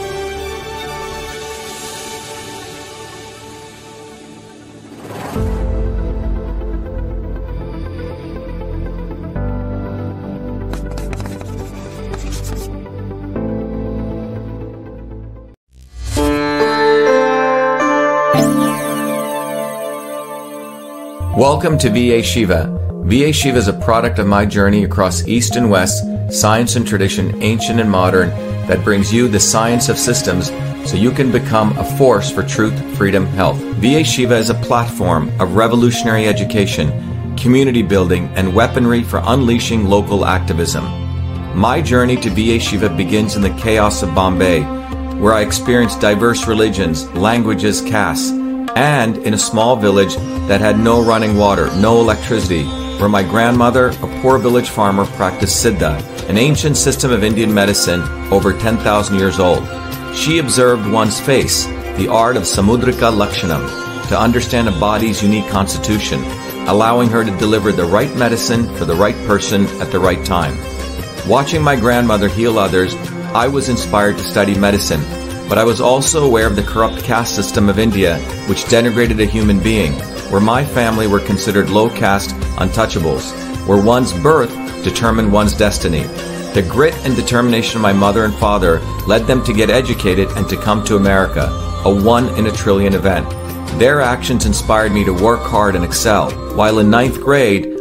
Welcome to V A Shiva. V A Shiva is a product of my journey across East and West, science and tradition, ancient and modern, that brings you the science of systems so you can become a force for truth, freedom, health. V A Shiva is a platform of revolutionary education, community building, and weaponry for unleashing local activism. My journey to V A Shiva begins in the chaos of Bombay, where I experienced diverse religions, languages, castes, and in a small village that had no running water, no electricity, where my grandmother, a poor village farmer, practiced Siddha, an ancient system of Indian medicine over ten thousand years old. She observed one's face, the art of Samudrika Lakshanam, to understand a body's unique constitution, allowing her to deliver the right medicine for the right person at the right time. Watching my grandmother heal others, I was inspired to study medicine, but I was also aware of the corrupt caste system of India, which denigrated a human being, where my family were considered low-caste untouchables, where one's birth determined one's destiny. The grit and determination of my mother and father led them to get educated and to come to America, a one-in-a-trillion event. Their actions inspired me to work hard and excel. While in ninth grade,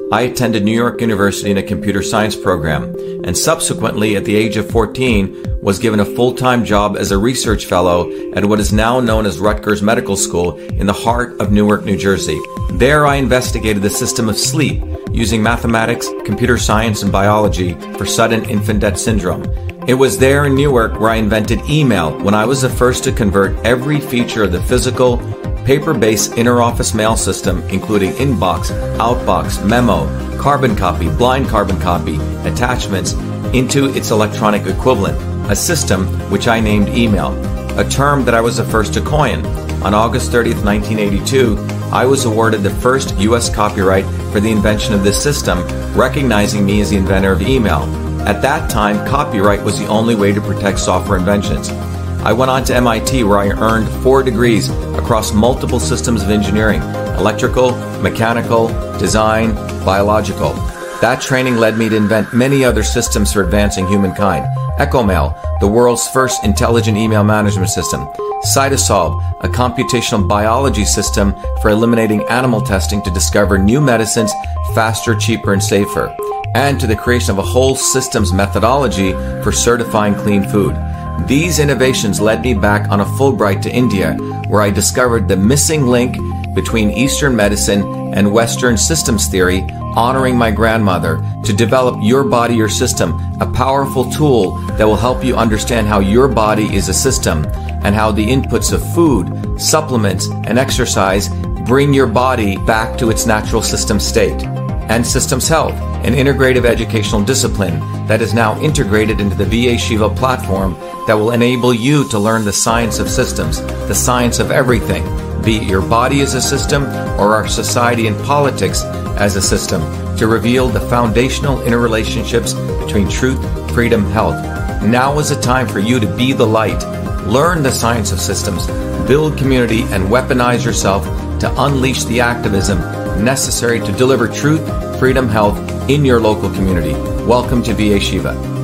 I attended New York University in a computer science program, and subsequently, at the age of fourteen, was given a full-time job as a research fellow at what is now known as Rutgers Medical School in the heart of Newark, New Jersey. There I investigated the system of sleep using mathematics, computer science, and biology for sudden infant death syndrome. It was there in Newark where I invented email, when I was the first to convert every feature of the physical, paper-based interoffice mail system, including inbox, outbox, memo, carbon copy, blind carbon copy, attachments, into its electronic equivalent, a system which I named email, a term that I was the first to coin. On August thirtieth, nineteen eighty-two, I was awarded the first U S copyright for the invention of this system, recognizing me as the inventor of email. At that time, copyright was the only way to protect software inventions. I went on to M I T, where I earned four degrees across multiple systems of engineering: electrical, mechanical, design, biological. That training led me to invent many other systems for advancing humankind. EchoMail, the world's first intelligent email management system. Cytosolve, a computational biology system for eliminating animal testing to discover new medicines faster, cheaper, and safer. And to the creation of a whole systems methodology for certifying clean food. These innovations led me back on a Fulbright to India, where I discovered the missing link between Eastern medicine and Western systems theory, honoring my grandmother, to develop Your Body, Your System, a powerful tool that will help you understand how your body is a system and how the inputs of food, supplements, and exercise bring your body back to its natural system state. And Systems Health, an integrative educational discipline that is now integrated into the V A Shiva platform that will enable you to learn the science of systems, the science of everything, be it your body as a system or our society and politics as a system, to reveal the foundational interrelationships between truth, freedom, health. Now is the time for you to be the light, learn the science of systems, build community, and weaponize yourself to unleash the activism necessary to deliver truth, freedom, health in your local community. Welcome to V A Shiva.